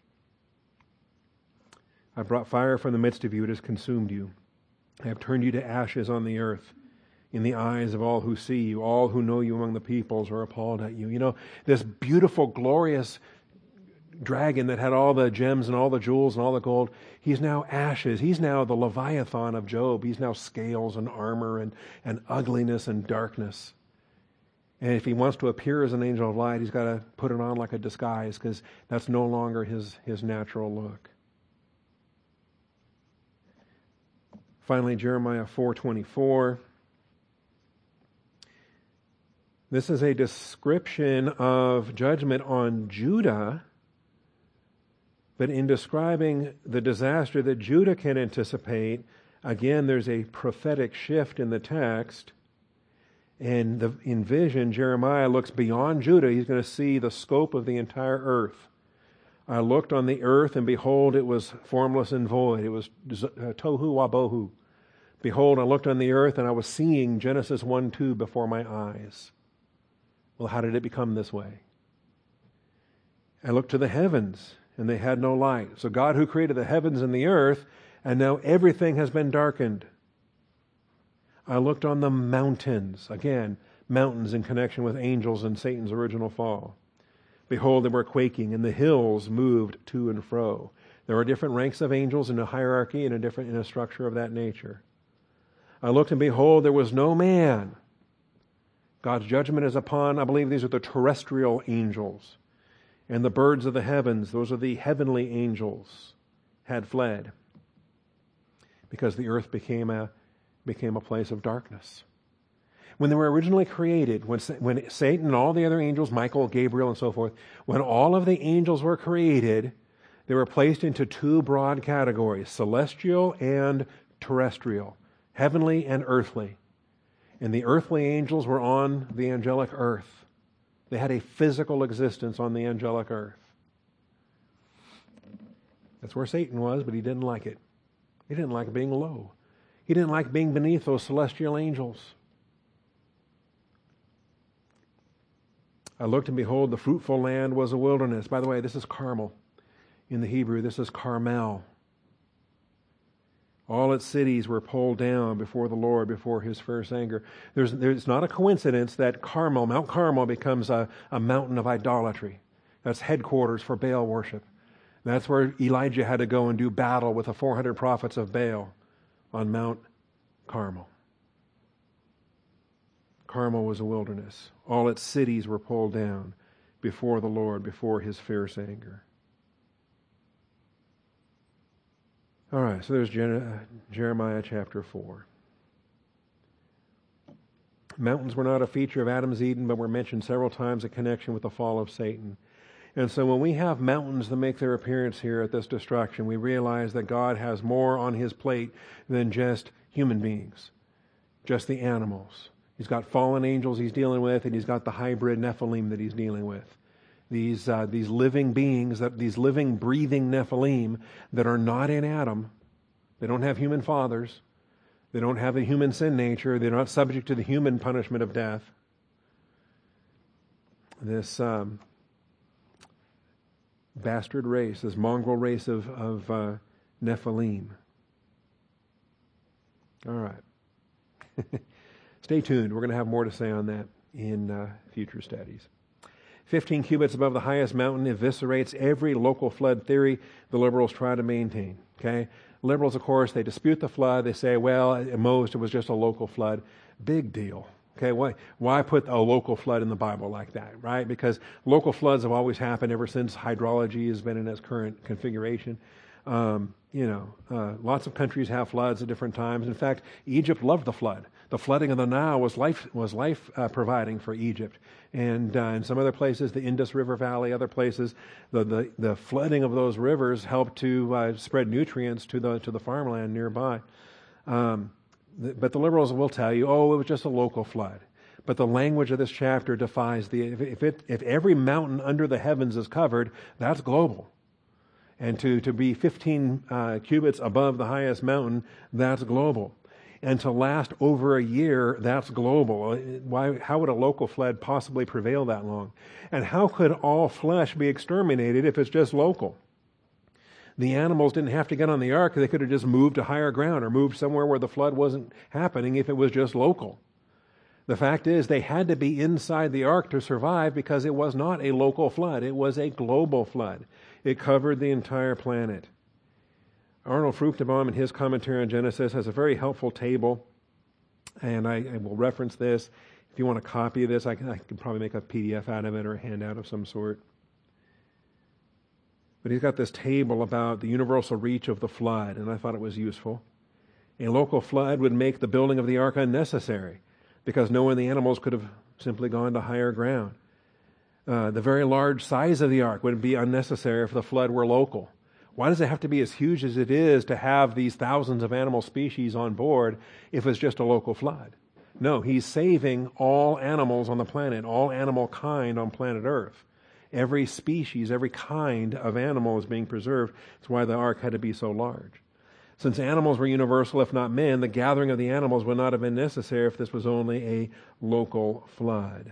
I brought fire from the midst of you; it has consumed you. I have turned you to ashes on the earth. In the eyes of all who see you, all who know you among the peoples are appalled at you. You know, this beautiful, glorious dragon that had all the gems and all the jewels and all the gold, he's now ashes. He's now the Leviathan of Job. He's now scales and armor and, and ugliness and darkness. And if he wants to appear as an angel of light, he's got to put it on like a disguise, because that's no longer his, his natural look. Finally, Jeremiah four twenty-four. This is a description of judgment on Judah, but in describing the disaster that Judah can anticipate, again, there's a prophetic shift in the text. And the, in vision, Jeremiah looks beyond Judah. He's going to see the scope of the entire earth. I looked on the earth, and behold, it was formless and void. It was tohu wabohu. Behold, I looked on the earth, and I was seeing Genesis one two before my eyes. Well, how did it become this way? I looked to the heavens, and they had no light. So God, who created the heavens and the earth, and now everything has been darkened. I looked on the mountains. Again, mountains in connection with angels and Satan's original fall. Behold, they were quaking, and the hills moved to and fro. There are different ranks of angels in a hierarchy and a different in a structure of that nature. I looked, and behold, there was no man. God's judgment is upon, I believe these are the terrestrial angels. And the birds of the heavens, those are the heavenly angels, had fled. Because the earth became a, became a place of darkness. When they were originally created, when, when Satan and all the other angels, Michael, Gabriel, and so forth, when all of the angels were created, they were placed into two broad categories, celestial and terrestrial, heavenly and earthly. And the earthly angels were on the angelic earth. They had a physical existence on the angelic earth. That's where Satan was, but he didn't like it. He didn't like being low. He didn't like being beneath those celestial angels. I looked, and behold, the fruitful land was a wilderness. By the way, this is Carmel. In the Hebrew, this is Carmel. All its cities were pulled down before the Lord, before his fierce anger. There's, there's not a coincidence that Carmel, Mount Carmel, becomes a, a mountain of idolatry. That's headquarters for Baal worship. That's where Elijah had to go and do battle with the four hundred prophets of Baal on Mount Carmel. Carmel was a wilderness. All its cities were pulled down before the Lord, before his fierce anger. All right, so there's Jeremiah chapter four. Mountains were not a feature of Adam's Eden, but were mentioned several times in connection with the fall of Satan. And so when we have mountains that make their appearance here at this destruction, we realize that God has more on his plate than just human beings, just the animals. He's got fallen angels he's dealing with, and he's got the hybrid Nephilim that he's dealing with. These uh, these living beings, that these living, breathing Nephilim that are not in Adam. They don't have human fathers. They don't have a human sin nature. They're not subject to the human punishment of death. This um, bastard race, this mongrel race of, of uh, Nephilim. All right. Stay tuned. We're going to have more to say on that in uh, future studies. Fifteen cubits above the highest mountain eviscerates every local flood theory the liberals try to maintain. Okay, liberals, of course, they dispute the flood. They say, well, at most it was just a local flood. Big deal. Okay, why why put a local flood in the Bible like that, right? Because local floods have always happened ever since hydrology has been in its current configuration. Um, you know, uh, lots of countries have floods at different times. In fact, Egypt loved the flood. The flooding of the Nile was life was life uh, providing for Egypt, and uh, in some other places, the Indus River Valley, other places, the the, the flooding of those rivers helped to uh, spread nutrients to the to the farmland nearby. Um, the, but the liberals will tell you, oh, it was just a local flood. But the language of this chapter defies the if if, it, if every mountain under the heavens is covered, that's global. And to, to be fifteen uh, cubits above the highest mountain, that's global. And to last over a year, that's global. Why? How would a local flood possibly prevail that long? And how could all flesh be exterminated if it's just local? The animals didn't have to get on the ark. They could have just moved to higher ground or moved somewhere where the flood wasn't happening if it was just local. The fact is they had to be inside the ark to survive because it was not a local flood. It was a global flood. It covered the entire planet. Arnold Fruchtenbaum, in his commentary on Genesis, has a very helpful table, and I, I will reference this. If you want a copy of this, I can, I can probably make a P D F out of it or a handout of some sort. But he's got this table about the universal reach of the flood, and I thought it was useful. A local flood would make the building of the ark unnecessary, because no one of the animals could have simply gone to higher ground. Uh, the very large size of the ark would be unnecessary if the flood were local. Why does it have to be as huge as it is to have these thousands of animal species on board if it's just a local flood? No, he's saving all animals on the planet, all animal kind on planet Earth. Every species, every kind of animal is being preserved. That's why the ark had to be so large. Since animals were universal, if not men, the gathering of the animals would not have been necessary if this was only a local flood.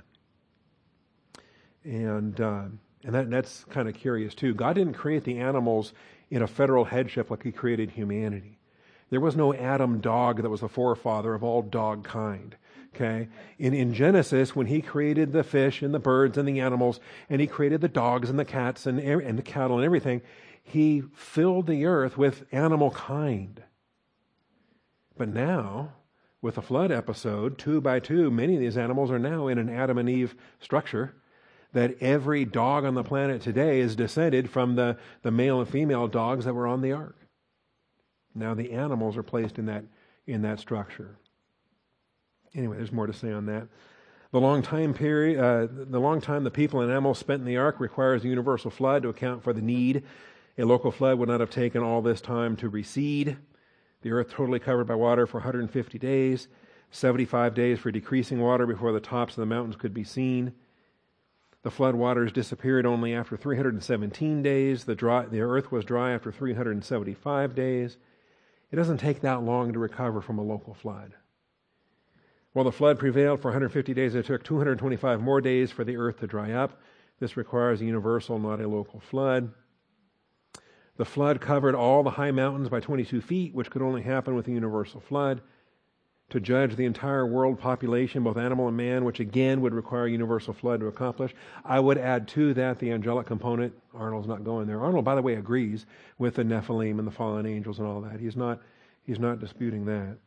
And uh, and that, that's kind of curious too. God didn't create the animals in a federal headship like he created humanity. There was no Adam dog that was the forefather of all dog kind. Okay? In, in Genesis, when he created the fish and the birds and the animals, and he created the dogs and the cats and, and the cattle and everything, he filled the earth with animal kind. But now, with the flood episode, two by two, many of these animals are now in an Adam and Eve structure, that every dog on the planet today is descended from the, the male and female dogs that were on the ark. Now the animals are placed in that in that structure. Anyway, there's more to say on that. The long time period, uh, the long time the people and animals spent in the ark requires a universal flood to account for the need. A local flood would not have taken all this time to recede. The earth totally covered by water for one hundred fifty days, seventy-five days for decreasing water before the tops of the mountains could be seen. The flood waters disappeared only after three hundred seventeen days. The, dry, the earth was dry after three hundred seventy-five days. It doesn't take that long to recover from a local flood. While the flood prevailed for one hundred fifty days, it took two hundred twenty-five more days for the earth to dry up. This requires a universal, not a local flood. The flood covered all the high mountains by twenty-two feet, which could only happen with a universal flood. To judge the entire world population, both animal and man, which again would require a universal flood to accomplish. I would add to that the angelic component. Arnold's not going there. Arnold, by the way, agrees with the Nephilim and the fallen angels and all that. He's not, he's not disputing that.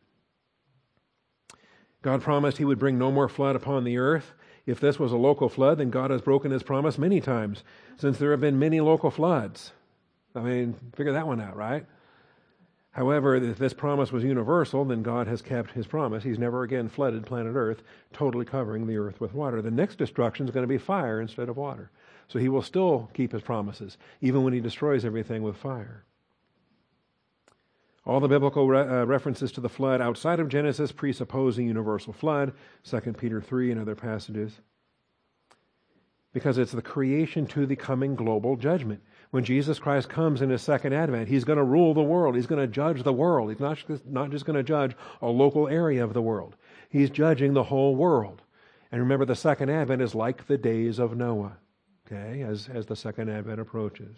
God promised he would bring no more flood upon the earth. If this was a local flood, then God has broken his promise many times, since there have been many local floods. I mean, figure that one out, right? However, if this promise was universal, then God has kept his promise. He's never again flooded planet Earth, totally covering the earth with water. The next destruction is going to be fire instead of water. So he will still keep his promises, even when he destroys everything with fire. All the biblical re- uh, references to the flood outside of Genesis presuppose a universal flood, Second Peter three and other passages, because it's the creation to the coming global judgment. When Jesus Christ comes in his second advent, he's going to rule the world. He's going to judge the world. He's not just, not just going to judge a local area of the world. He's judging the whole world. And remember, the second advent is like the days of Noah, okay, as, as the second advent approaches.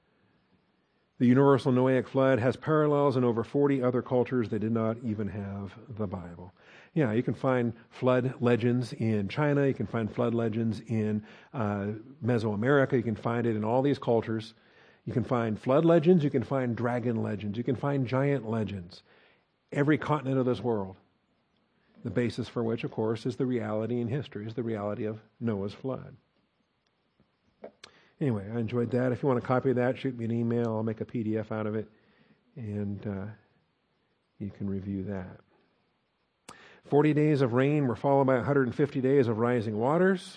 The universal Noahic flood has parallels in over forty other cultures that did not even have the Bible. Yeah, you can find flood legends in China. You can find flood legends in uh, Mesoamerica. You can find it in all these cultures. You can find flood legends. You can find dragon legends. You can find giant legends. Every continent of this world. The basis for which, of course, is the reality in history, is the reality of Noah's flood. Anyway, I enjoyed that. If you want a copy of that, shoot me an email. I'll make a P D F out of it, and uh, you can review that. Forty days of rain were followed by one hundred fifty days of rising waters.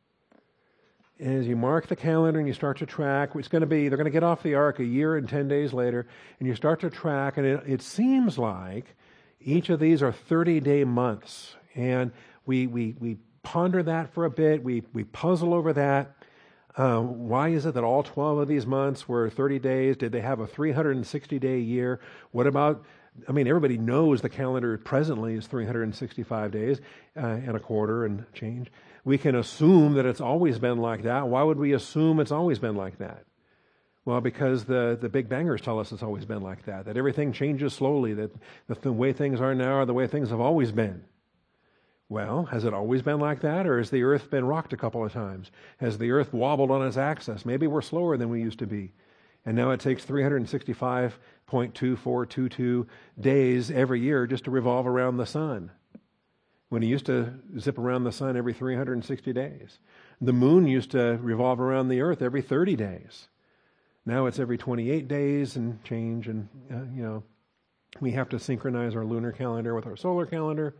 As you mark the calendar and you start to track, it's going to be, they're going to get off the ark a year and ten days later, and you start to track, and it, it seems like each of these are thirty-day months. And we we we ponder that for a bit. We we puzzle over that. Um, why is it that all twelve of these months were thirty days? Did they have a three hundred sixty day year? What about, I mean, everybody knows the calendar presently is three hundred sixty-five days uh, and a quarter and change. We can assume that it's always been like that. Why would we assume it's always been like that? Well, because the, the Big Bangers tell us it's always been like that, that everything changes slowly, that the, the way things are now are the way things have always been. Well, has it always been like that, or has the earth been rocked a couple of times? Has the earth wobbled on its axis? Maybe we're slower than we used to be. And now it takes three hundred sixty-five point two four two two days every year just to revolve around the sun, when it used to zip around the sun every three hundred sixty days. The moon used to revolve around the earth every thirty days. Now it's every twenty-eight days and change, and uh, you know, we have to synchronize our lunar calendar with our solar calendar.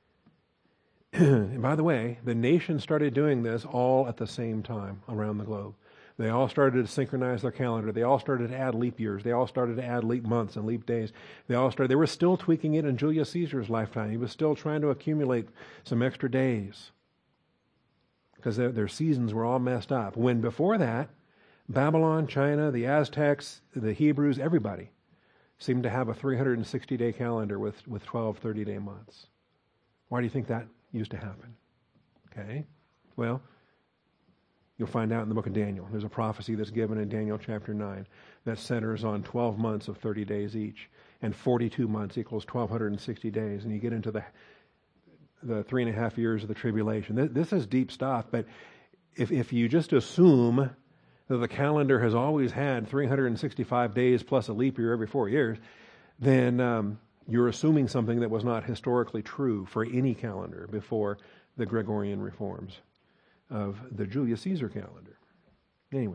And by the way, the nation started doing this all at the same time around the globe. They all started to synchronize their calendar. They all started to add leap years. They all started to add leap months and leap days. They all started. They were still tweaking it in Julius Caesar's lifetime. He was still trying to accumulate some extra days because their, their seasons were all messed up. When before that, Babylon, China, the Aztecs, the Hebrews, everybody seemed to have a three hundred sixty day calendar with, with twelve thirty day months. Why do you think that used to happen? Okay, well, you'll find out in the book of Daniel. There's a prophecy that's given in Daniel chapter nine that centers on twelve months of thirty days each, and forty-two months equals twelve sixty days, and you get into the the three and a half years of the tribulation. This, this is deep stuff, but if if you just assume that the calendar has always had three hundred sixty-five days plus a leap year every four years, then um, you're assuming something that was not historically true for any calendar before the Gregorian reforms of the Julius Caesar calendar. Anyway,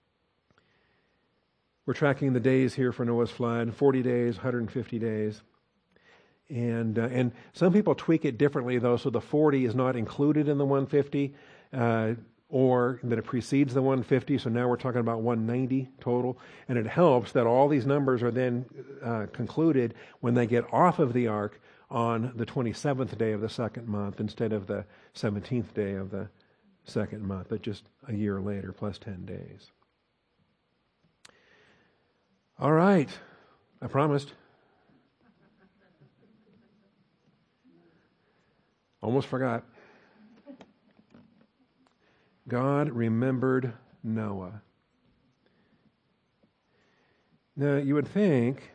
we're tracking the days here for Noah's flood, forty days, one hundred fifty days. And uh, and some people tweak it differently, though, so the forty is not included in the one hundred fifty, uh, or that it precedes the one hundred fifty, so now we're talking about one hundred ninety total. And it helps that all these numbers are then uh, concluded when they get off of the ark on the twenty-seventh day of the second month instead of the seventeenth day of the second month, but just a year later, plus ten days. All right, I promised. Almost forgot. God remembered Noah. Now, you would think,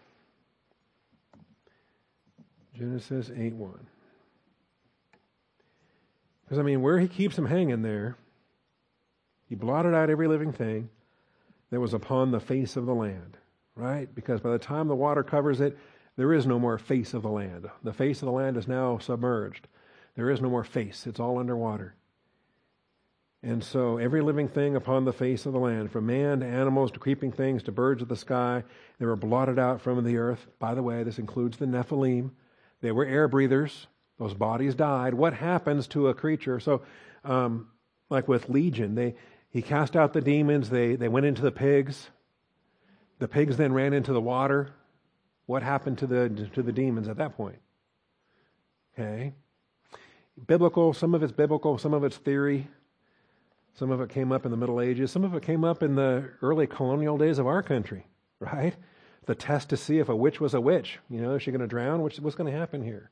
Genesis eight one. Because, I mean, where he keeps them hanging there, he blotted out every living thing that was upon the face of the land, right? Because by the time the water covers it, there is no more face of the land. The face of the land is now submerged. There is no more face. It's all underwater. And so every living thing upon the face of the land, from man to animals to creeping things to birds of the sky, they were blotted out from the earth. By the way, this includes the Nephilim. They were air breathers. Those bodies died. What happens to a creature? So, um, like with Legion, they he cast out the demons. They they went into the pigs. The pigs then ran into the water. What happened to the to the demons at that point? Okay. Biblical, some of it's biblical, some of it's theory. Some of it came up in the Middle Ages. Some of it came up in the early colonial days of our country, right? The test to see if a witch was a witch. You know, is she going to drown? What's, what's going to happen here?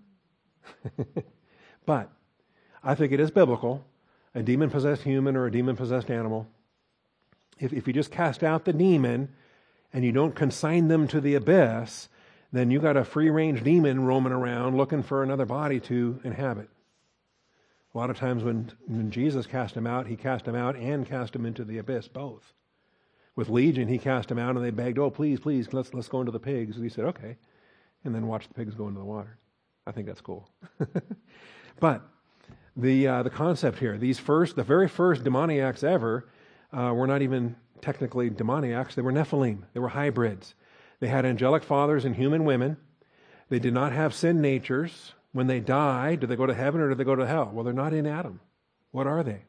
But I think it is biblical. A demon-possessed human or a demon-possessed animal. If, if you just cast out the demon and you don't consign them to the abyss, then you got a free-range demon roaming around looking for another body to inhabit. A lot of times when, when Jesus cast him out, he cast him out and cast him into the abyss, both. With Legion, he cast him out and they begged, oh, please, please, let's let's go into the pigs. And he said, okay. And then watch the pigs go into the water. I think that's cool. But the uh, the concept here, these first, the very first demoniacs ever uh, were not even technically demoniacs. They were Nephilim. They were hybrids. They had angelic fathers and human women. They did not have sin natures. When they die, do they go to heaven or do they go to hell? Well, they're not in Adam. What are they?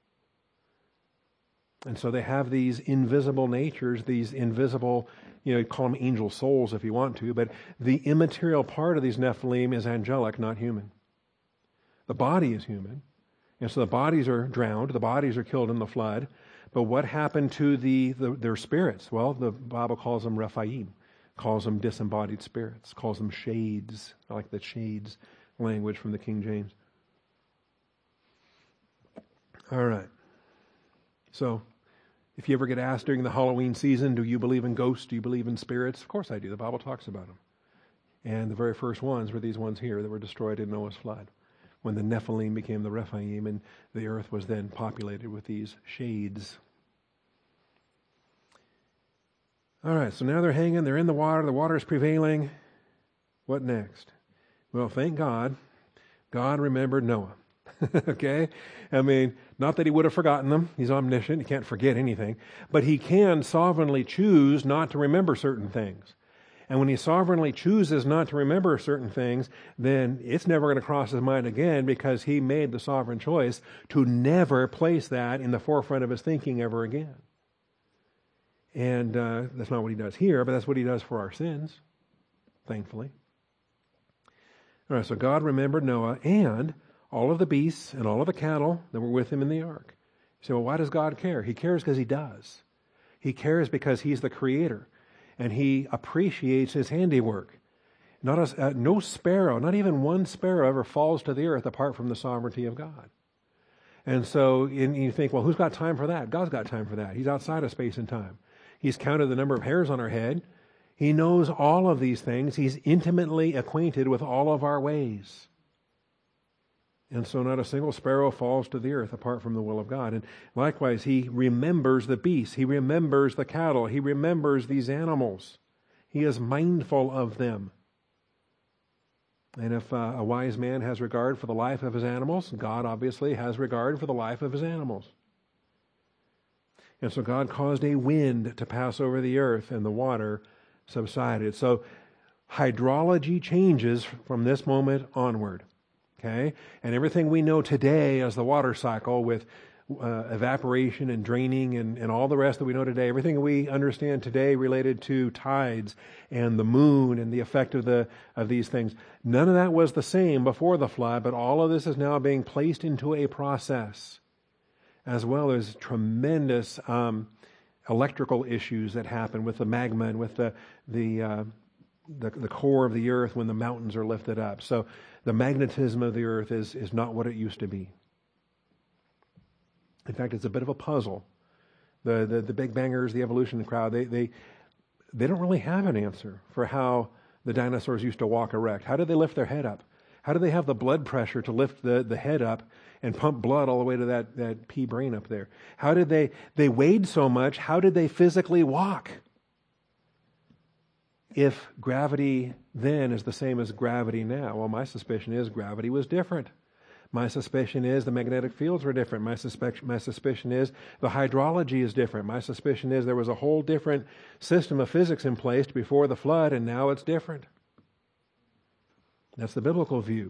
And so they have these invisible natures, these invisible, you know, you call them angel souls if you want to, but the immaterial part of these Nephilim is angelic, not human. The body is human. And so the bodies are drowned, the bodies are killed in the flood. But what happened to the, the their spirits? Well, the Bible calls them Rephaim. Calls them disembodied spirits, calls them shades. I like the shades language from the King James. All right. So, if you ever get asked during the Halloween season, do you believe in ghosts? Do you believe in spirits? Of course I do. The Bible talks about them. And the very first ones were these ones here that were destroyed in Noah's flood, when the Nephilim became the Rephaim, and the earth was then populated with these shades. All right, so now they're hanging, they're in the water, the water is prevailing. What next? Well, thank God, God remembered Noah. Okay? I mean, not that he would have forgotten them. He's omniscient. He can't forget anything. But he can sovereignly choose not to remember certain things. And when he sovereignly chooses not to remember certain things, then it's never going to cross his mind again, because he made the sovereign choice to never place that in the forefront of his thinking ever again. And uh, that's not what he does here, but that's what he does for our sins, thankfully. All right, so God remembered Noah and all of the beasts and all of the cattle that were with him in the ark. You say, well, why does God care? He cares because he does. He cares because he's the creator, and he appreciates his handiwork. Not a, uh, no sparrow, not even one sparrow ever falls to the earth apart from the sovereignty of God. And so and you think, well, who's got time for that? God's got time for that. He's outside of space and time. He's counted the number of hairs on our head. He knows all of these things. He's intimately acquainted with all of our ways. And so not a single sparrow falls to the earth apart from the will of God. And likewise, he remembers the beasts. He remembers the cattle. He remembers these animals. He is mindful of them. And if uh, a wise man has regard for the life of his animals, God obviously has regard for the life of his animals. And so God caused a wind to pass over the earth, and the water subsided. So hydrology changes from this moment onward. Okay? And everything we know today as the water cycle, with uh, evaporation and draining and, and all the rest that we know today, everything we understand today related to tides and the moon and the effect of the of these things, none of that was the same before the flood, but all of this is now being placed into a process, as well as tremendous um, electrical issues that happen with the magma and with the the, uh, the the core of the earth when the mountains are lifted up. So the magnetism of the earth is is not what it used to be. In fact, it's a bit of a puzzle. The the, the Big Bangers, the evolution crowd, they they they don't really have an answer for how the dinosaurs used to walk erect. How did they lift their head up? How do they have the blood pressure to lift the, the head up and pump blood all the way to that, that pea brain up there? How did they, they weighed so much, how did they physically walk? If gravity then is the same as gravity now, well, my suspicion is gravity was different. My suspicion is the magnetic fields were different. My, suspect, my suspicion is the hydrology is different. My suspicion is there was a whole different system of physics in place before the flood, and now it's different. That's the biblical view.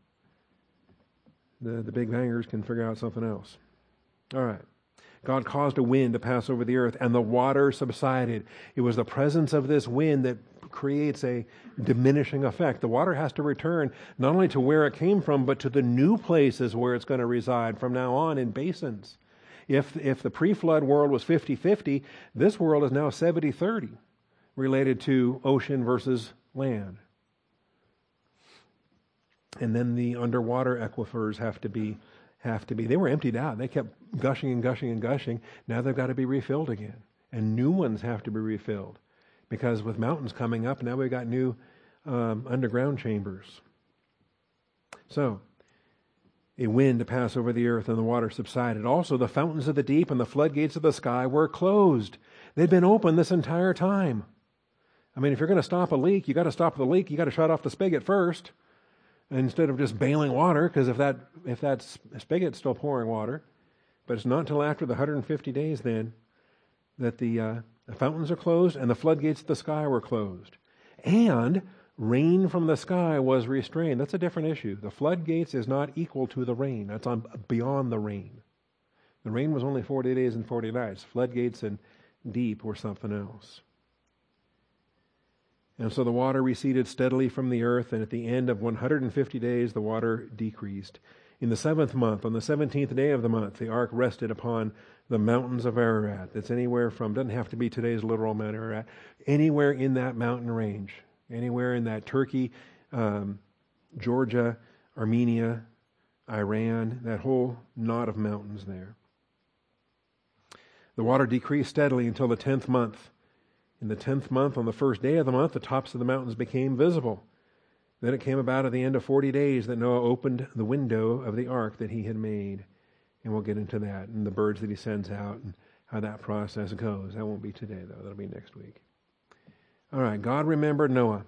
The, the Big Bangers can figure out something else. All right. God caused a wind to pass over the earth, and the water subsided. It was the presence of this wind that creates a diminishing effect. The water has to return not only to where it came from, but to the new places where it's going to reside from now on in basins. If, if the pre-flood world was fifty-fifty, this world is now seventy thirty related to ocean versus land. And then the underwater aquifers have to be have to be. They were emptied out. They kept gushing and gushing and gushing. Now they've got to be refilled again. And new ones have to be refilled. Because with mountains coming up, now we've got new um, underground chambers. So, a wind to pass over the earth and the water subsided. Also, the fountains of the deep and the floodgates of the sky were closed. They'd been open this entire time. I mean, if you're going to stop a leak, you got to stop the leak. You got to shut off the spigot first, instead of just bailing water. Because if that if that spigot's still pouring water, but it's not until after the one hundred fifty days then that the uh, the fountains are closed and the floodgates of the sky were closed, and rain from the sky was restrained. That's a different issue. The floodgates is not equal to the rain. That's on beyond the rain. The rain was only forty days and forty nights. Floodgates and deep were something else. And so the water receded steadily from the earth, and at the end of one hundred fifty days, the water decreased. In the seventh month, on the seventeenth day of the month, the ark rested upon the mountains of Ararat. That's anywhere from, doesn't have to be today's literal Mount Ararat, anywhere in that mountain range, anywhere in that Turkey, um, Georgia, Armenia, Iran, that whole knot of mountains there. The water decreased steadily until the tenth month. In the tenth month, on the first day of the month, the tops of the mountains became visible. Then it came about at the end of forty days that Noah opened the window of the ark that he had made. And we'll get into that, and the birds that he sends out, and how that process goes. That won't be today, though. That'll be next week. All right, God remembered Noah.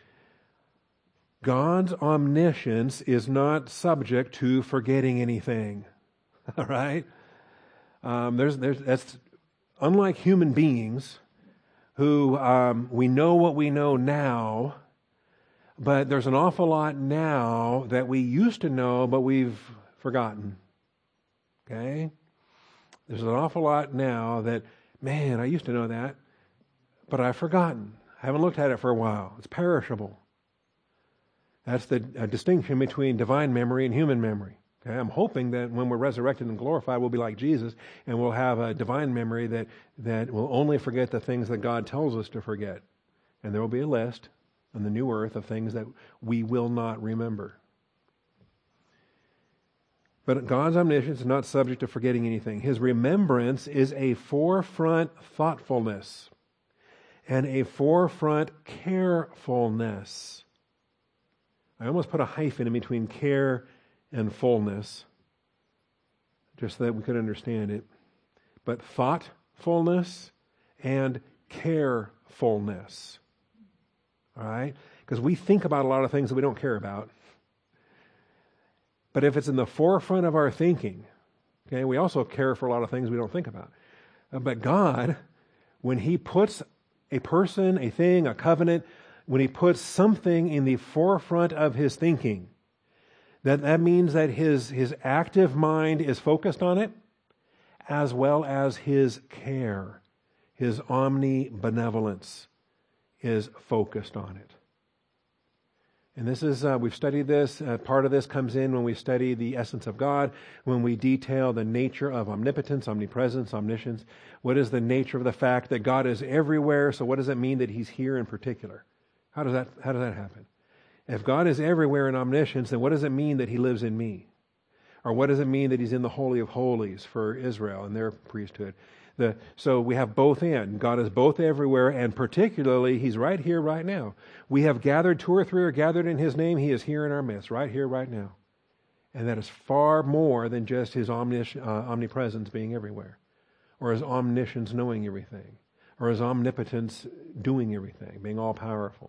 God's omniscience is not subject to forgetting anything. All right? Um, there's, there's, that's unlike human beings, who um, we know what we know now, but there's an awful lot now that we used to know, but we've forgotten. Okay? There's an awful lot now that, man, I used to know that, but I've forgotten. I haven't looked at it for a while. It's perishable. That's the uh, distinction between divine memory and human memory. Okay? I'm hoping that when we're resurrected and glorified, we'll be like Jesus, and we'll have a divine memory that, that will only forget the things that God tells us to forget. And there will be a list on the new earth of things that we will not remember. But God's omniscience is not subject to forgetting anything. His remembrance is a forefront thoughtfulness and a forefront carefulness. I almost put a hyphen in between care and fullness, just so that we could understand it. But thoughtfulness and carefulness. All right? Because we think about a lot of things that we don't care about. But if it's in the forefront of our thinking, okay, we also care for a lot of things we don't think about. Uh, but God, when He puts a person, a thing, a covenant, when He puts something in the forefront of His thinking, that, that means that his, his active mind is focused on it, as well as His care, His omnibenevolence is focused on it. And this is, uh, we've studied this, uh, part of this comes in when we study the essence of God, when we detail the nature of omnipotence, omnipresence, omniscience. What is the nature of the fact that God is everywhere? So what does it mean that He's here in particular? How does that, how does that happen? If God is everywhere in omniscience, then what does it mean that He lives in me? Or what does it mean that He's in the Holy of Holies for Israel and their priesthood? The, so we have both in. God is both everywhere, and particularly, He's right here, right now. We have gathered, two or three are gathered in His name. He is here in our midst, right here, right now. And that is far more than just His omnis, uh, omnipresence being everywhere, or His omniscience knowing everything, or His omnipotence doing everything, being all-powerful.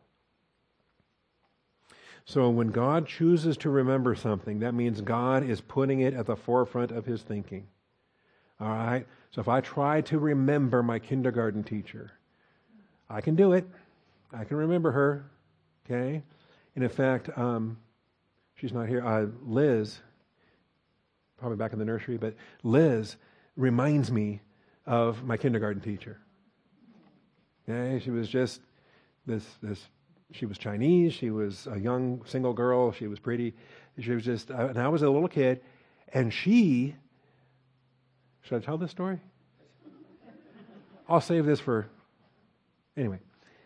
So when God chooses to remember something, that means God is putting it at the forefront of His thinking. All right? So if I try to remember my kindergarten teacher, I can do it. I can remember her. Okay? And in fact, um, she's not here. Uh, Liz, probably back in the nursery, but Liz reminds me of my kindergarten teacher. Okay? She was just this this. She was Chinese. She was a young single girl. She was pretty. She was just, and I was a little kid, and she. Should I tell this story? I'll save this for. Anyway.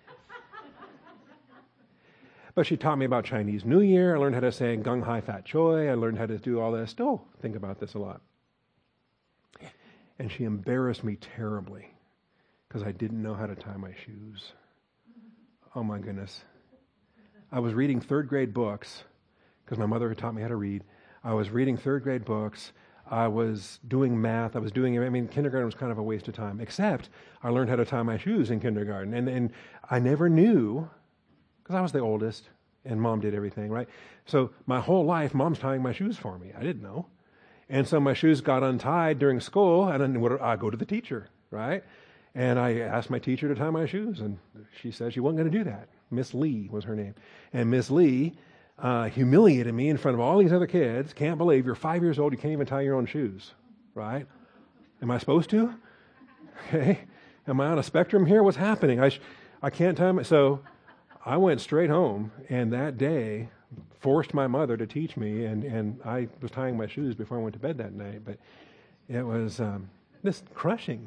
But she taught me about Chinese New Year. I learned how to say Gung Hai Fat Choi. I learned how to do all this. Still think about this a lot. And she embarrassed me terribly because I didn't know how to tie my shoes. Oh my goodness. I was reading third grade books because my mother had taught me how to read. I was reading third grade books. I was doing math. I was doing, I mean, kindergarten was kind of a waste of time, except I learned how to tie my shoes in kindergarten. And, and I never knew, because I was the oldest and Mom did everything, right? So my whole life, Mom's tying my shoes for me. I didn't know. And so my shoes got untied during school, and then I go to the teacher, right? And I asked my teacher to tie my shoes, and she said she wasn't going to do that. Miss Lee was her name. And Miss Lee uh, humiliated me in front of all these other kids. Can't believe you're five years old, you can't even tie your own shoes, right? Am I supposed to? Okay. Am I on a spectrum here? What's happening? I sh- I can't tie my... So I went straight home, and that day forced my mother to teach me, and, and I was tying my shoes before I went to bed that night. But it was um, this crushing.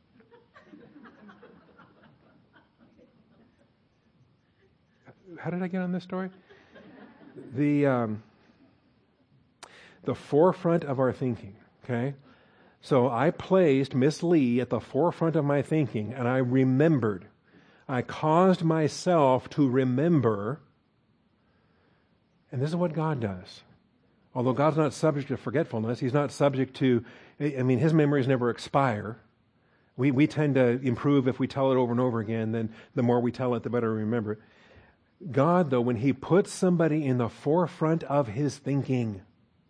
How did I get on this story? The um, the forefront of our thinking, okay? So I placed Miss Lee at the forefront of my thinking, and I remembered. I caused myself to remember, and this is what God does. Although God's not subject to forgetfulness, He's not subject to, I mean, His memories never expire. We, we tend to improve if we tell it over and over again, then the more we tell it, the better we remember it. God, though, when He puts somebody in the forefront of His thinking,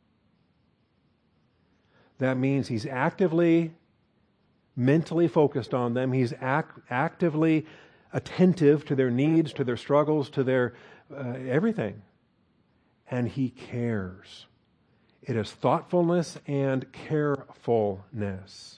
that means He's actively, mentally focused on them. He's act, actively attentive to their needs, to their struggles, to their uh, everything. And He cares. It is thoughtfulness and carefulness.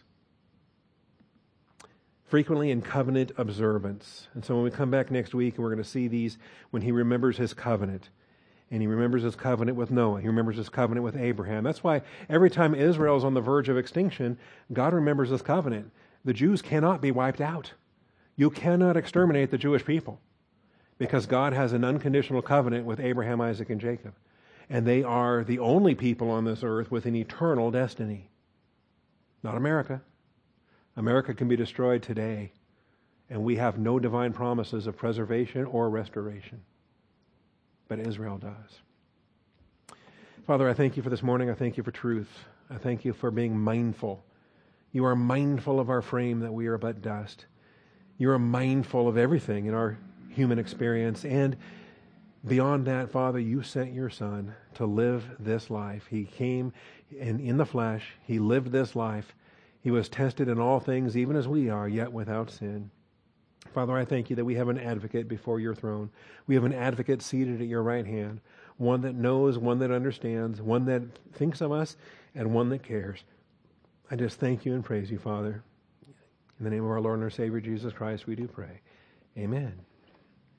Frequently in covenant observance. And so when we come back next week, and we're going to see these when He remembers His covenant. And He remembers His covenant with Noah. He remembers His covenant with Abraham. That's why every time Israel is on the verge of extinction, God remembers His covenant. The Jews cannot be wiped out. You cannot exterminate the Jewish people because God has an unconditional covenant with Abraham, Isaac, and Jacob. And they are the only people on this earth with an eternal destiny. Not America. America can be destroyed today, and we have no divine promises of preservation or restoration. But Israel does. Father, I thank You for this morning. I thank You for truth. I thank You for being mindful. You are mindful of our frame, that we are but dust. You are mindful of everything in our human experience. And beyond that, Father, You sent Your Son to live this life. He came in, in the flesh. He lived this life. He was tested in all things, even as we are, yet without sin. Father, I thank You that we have an advocate before Your throne. We have an advocate seated at Your right hand, one that knows, one that understands, one that thinks of us, and one that cares. I just thank You and praise You, Father. In the name of our Lord and our Savior, Jesus Christ, we do pray. Amen.